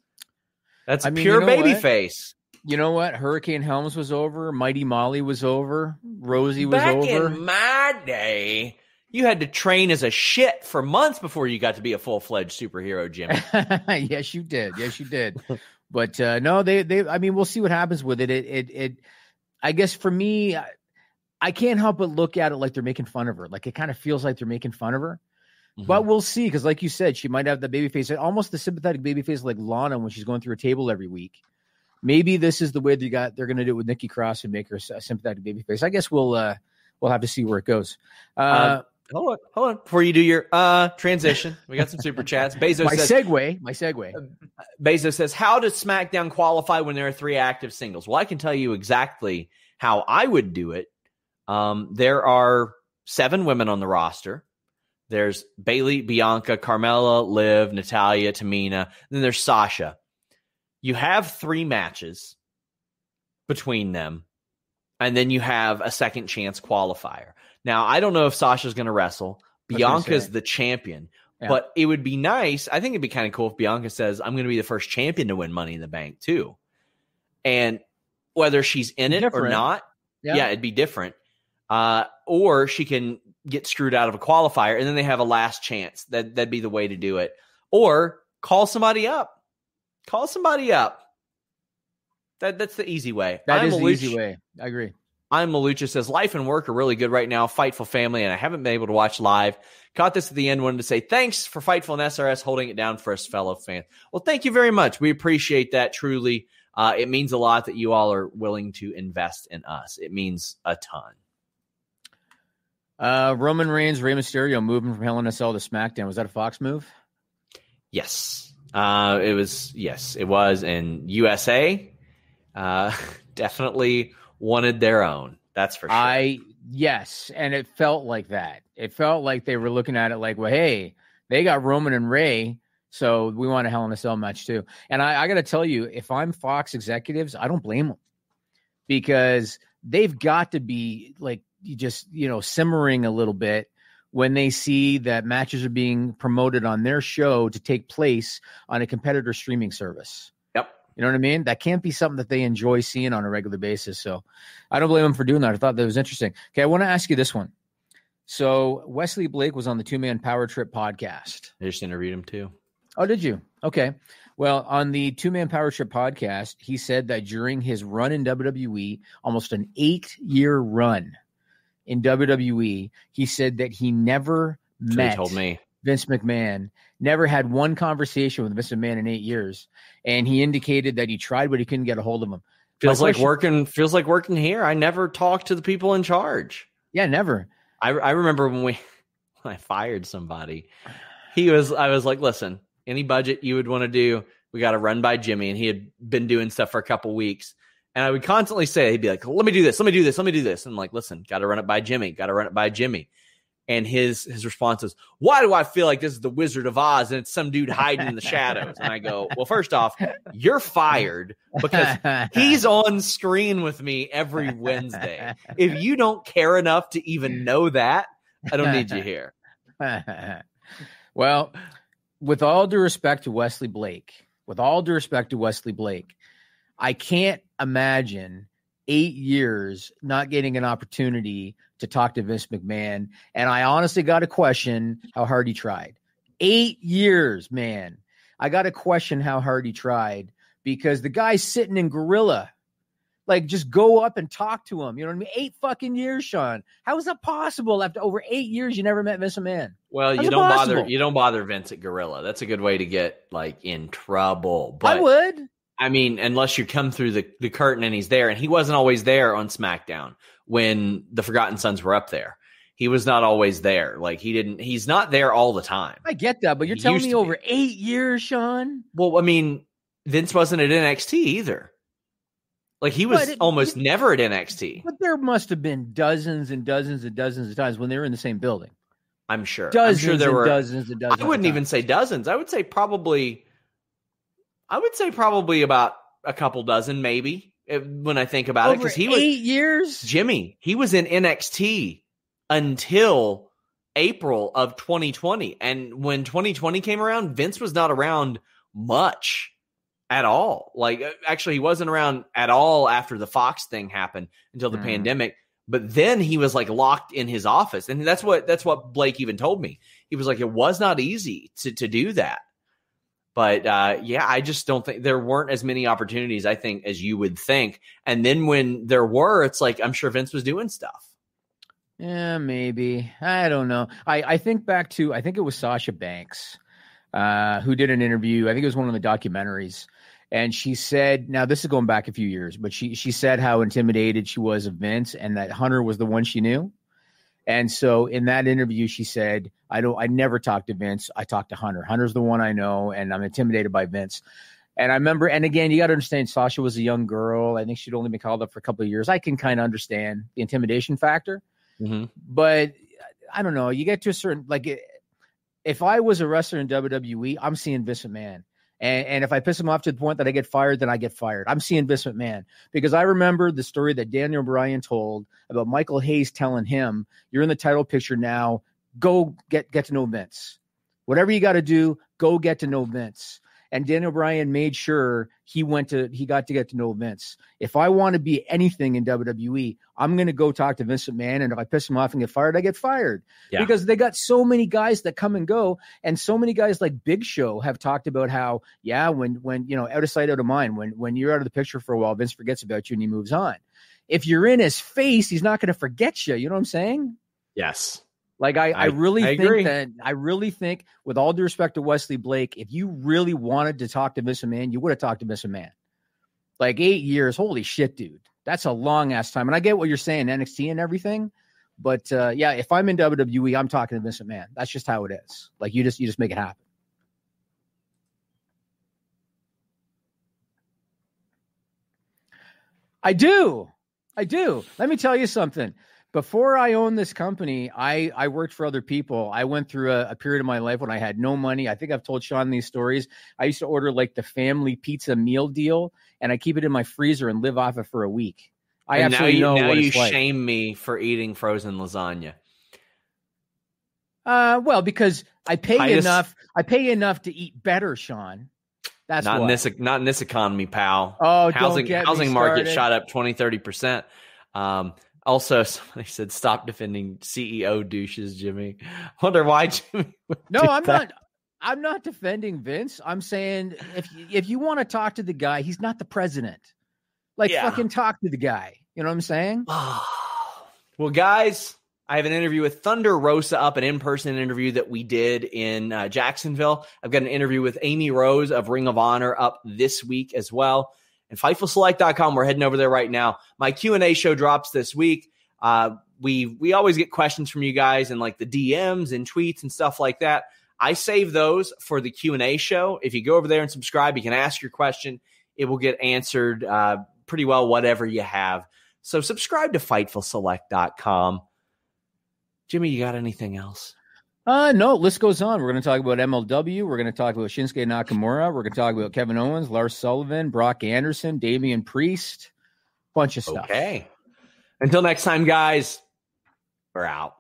C: pure babyface.
D: You know what? Hurricane Helms was over. Mighty Molly was over. Rosie was
C: Back
D: over.
C: In my day, you had to train as a shit for months before you got to be a full-fledged superhero, Jimmy.
D: Yes, you did. Yes, you did. But no, they. I mean, we'll see what happens with it. It. I guess for me, I can't help but look at it like they're making fun of her. Like, it kind of feels like they're making fun of her. Mm-hmm. But we'll see, because like you said, she might have the baby face, almost the sympathetic baby face like Lana when she's going through a table every week. Maybe this is the way they're going to do it with Nikki Cross and make her a sympathetic baby face. I guess we'll have to see where it goes.
C: Hold on. Before you do your transition, we got some super chats. Bezos
D: my
C: says,
D: segue.
C: Bezos says, how does SmackDown qualify when there are 3 active singles? Well, I can tell you exactly how I would do it. There are 7 women on the roster. There's Bayley, Bianca, Carmella, Liv, Natalya, Tamina. Then there's Sasha. You have 3 matches between them, and then you have a second chance qualifier. Now, I don't know if Sasha's going to wrestle. Bianca's the champion, but it would be nice. I think it'd be kind of cool if Bianca says, I'm going to be the first champion to win Money in the Bank too. And whether she's in it or not, it'd be different. Or she can get screwed out of a qualifier, and then they have a last chance. That'd be the way to do it. Or call somebody up. That's the easy way.
D: That is the easy way. I agree.
C: I'm Malucha says, life and work are really good right now. Fightful family, and I haven't been able to watch live. Caught this at the end. Wanted to say thanks for Fightful and SRS holding it down for us fellow fans. Well, thank you very much. We appreciate that truly. It means a lot that you all are willing to invest in us. It means a ton.
D: Roman Reigns, Rey Mysterio moving from Hell in a Cell to SmackDown. Was that a Fox move?
C: Yes. It was. And USA definitely wanted their own. That's for sure.
D: Yes. And it felt like that. It felt like they were looking at it like, well, hey, they got Roman and Rey, so we want a Hell in a Cell match too. And I got to tell you, if I'm Fox executives, I don't blame them, because they've got to be like just, simmering a little bit when they see that matches are being promoted on their show to take place on a competitor streaming service.
C: Yep.
D: You know what I mean? That can't be something that they enjoy seeing on a regular basis. So I don't blame them for doing that. I thought that was interesting. Okay, I want to ask you this one. So Wesley Blake was on the 2-Man Power Trip podcast.
C: I just interviewed him too.
D: Oh, did you? Okay. Well, on the 2-Man Power Trip podcast, he said that during his run in WWE, almost an 8-year run in WWE, he said that he never met Vince McMahon, never had one conversation with Vince McMahon in 8 years. And he indicated that he tried, but he couldn't get a hold of him.
C: Feels like working here. I never talked to the people in charge.
D: Yeah, never.
C: I remember when I fired somebody, I was like, listen, any budget you would want to do, we got to run by Jimmy. And he had been doing stuff for a couple weeks. And I would constantly say, he'd be like, let me do this. And I'm like, listen, got to run it by Jimmy. And his response is, why do I feel like this is the Wizard of Oz and it's some dude hiding in the shadows? And I go, well, first off, you're fired because he's on screen with me every Wednesday. If you don't care enough to even know that, I don't need you here.
D: Well, with all due respect to Wesley Blake, I can't imagine 8 years not getting an opportunity to talk to Vince McMahon. And I honestly got to question how hard he tried. 8 years, man. I got to question how hard he tried because the guy's sitting in Gorilla. Like, just go up and talk to him. You know what I mean? 8 fucking years, Sean. How is that possible? After over 8 years, you never met Vince McMahon.
C: Well, you don't bother Vince at Gorilla. That's a good way to get in trouble. But
D: I would.
C: I mean, unless you come through the curtain and he's there, and he wasn't always there on SmackDown when the Forgotten Sons were up there. He was not always there. He's not there all the time.
D: I get that, but you're telling me over 8 years, Sean?
C: Well, I mean, Vince wasn't at NXT either. He was almost never at NXT.
D: But there must have been dozens and dozens and dozens of times when they were in the same building.
C: I'm sure.
D: Dozens
C: there were
D: dozens and dozens.
C: I wouldn't even say dozens. I would say probably about a couple dozen, maybe, when I think about it. Because he was
D: 8 years.
C: Jimmy, he was in NXT until April of 2020. And when 2020 came around, Vince was not around much at all. Actually, he wasn't around at all after the Fox thing happened until the pandemic. But then he was locked in his office. And that's what Blake even told me. He was like, it was not easy to do that. But I just don't think there weren't as many opportunities, I think, as you would think. And then when there were, it's I'm sure Vince was doing stuff.
D: Yeah, maybe. I don't know. I think back to, I think it was Sasha Banks who did an interview. I think it was one of the documentaries. And she said, now this is going back a few years, but she said how intimidated she was of Vince and that Hunter was the one she knew. And so in that interview, she said, I never talked to Vince. I talked to Hunter. Hunter's the one I know, and I'm intimidated by Vince. And I remember, and again, you got to understand, Sasha was a young girl. I think she'd only been called up for a couple of years. I can kind of understand the intimidation factor. Mm-hmm. But I don't know. You get to a certain, if I was a wrestler in WWE, I'm seeing Vince McMahon. And if I piss him off to the point that I get fired, then I get fired. I'm seeing Vince McMahon because I remember the story that Daniel Bryan told about Michael Hayes telling him, you're in the title picture now. Go get to know Vince. Whatever you got to do, go get to know Vince. And Daniel Bryan made sure he got to get to know Vince. If I want to be anything in WWE, I'm going to go talk to Vince McMahon. And if I piss him off and get fired, I get fired. Yeah. Because they got so many guys that come and go. And so many guys like Big Show have talked about how, when out of sight, out of mind, when you're out of the picture for a while, Vince forgets about you and he moves on. If you're in his face, he's not going to forget you. You know what I'm saying?
C: Yes.
D: I really think, with all due respect to Wesley Blake, if you really wanted to talk to Vince McMahon, you would have talked to Vince McMahon. 8 years, holy shit, dude. That's a long ass time. And I get what you're saying, NXT and everything. But if I'm in WWE, I'm talking to Vince McMahon. That's just how it is. You just make it happen. I do. Let me tell you something. Before I owned this company, I worked for other people. I went through a period of my life when I had no money. I think I've told Sean these stories. I used to order the family pizza meal deal, and I keep it in my freezer and live off it for a week. I absolutely know what it's like.
C: Now you shame me for eating frozen lasagna.
D: Well, because I pay enough. I pay enough to eat better, Sean. That's
C: not in this economy, pal.
D: Oh,
C: housing market shot up 20-30%. Also, somebody said stop defending CEO douches, Jimmy. Wonder why Jimmy would
D: No,
C: do
D: I'm
C: that.
D: not. I'm not defending Vince. I'm saying if you want to talk to the guy, he's not the president. Fucking talk to the guy. You know what I'm saying?
C: Well, guys, I have an interview with Thunder Rosa up, an in-person interview that we did in Jacksonville. I've got an interview with Amy Rose of Ring of Honor up this week as well. And FightfulSelect.com, we're heading over there right now. My Q&A show drops this week. We always get questions from you guys and like the DMs and tweets and stuff like that. I save those for the Q&A show. If you go over there and subscribe, you can ask your question. It will get answered pretty well, whatever you have. So subscribe to FightfulSelect.com. Jimmy, you got anything else?
D: No, list goes on. We're going to talk about MLW. We're going to talk about Shinsuke Nakamura. We're going to talk about Kevin Owens, Lars Sullivan, Brock Anderson, Damian Priest, bunch of stuff.
C: Okay. Until next time, guys, we're out.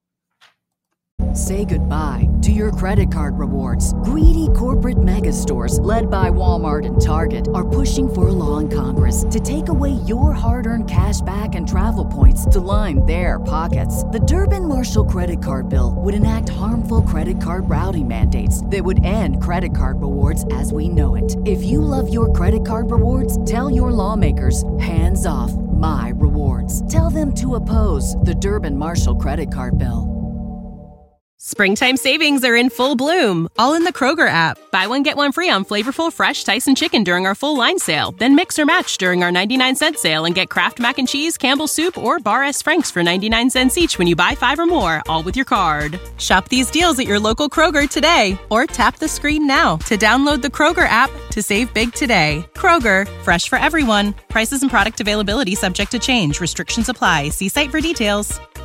A: Say goodbye to your credit card rewards. Greedy corporate mega stores, led by Walmart and Target, are pushing for a law in Congress to take away your hard-earned cash back and travel points to line their pockets. The Durbin-Marshall credit card bill would enact harmful credit card routing mandates that would end credit card rewards as we know it. If you love your credit card rewards, tell your lawmakers, hands off my rewards. Tell them to oppose the Durbin-Marshall credit card bill.
B: Springtime savings are in full bloom, all in the Kroger app. Buy one, get one free on flavorful, fresh Tyson chicken during our full line sale. Then mix or match during our 99-cent sale and get Kraft Mac and Cheese, Campbell's Soup, or Bar S. Frank's for 99 cents each when you buy 5 or more, all with your card. Shop these deals at your local Kroger today, or tap the screen now to download the Kroger app to save big today. Kroger, fresh for everyone. Prices and product availability subject to change. Restrictions apply. See site for details.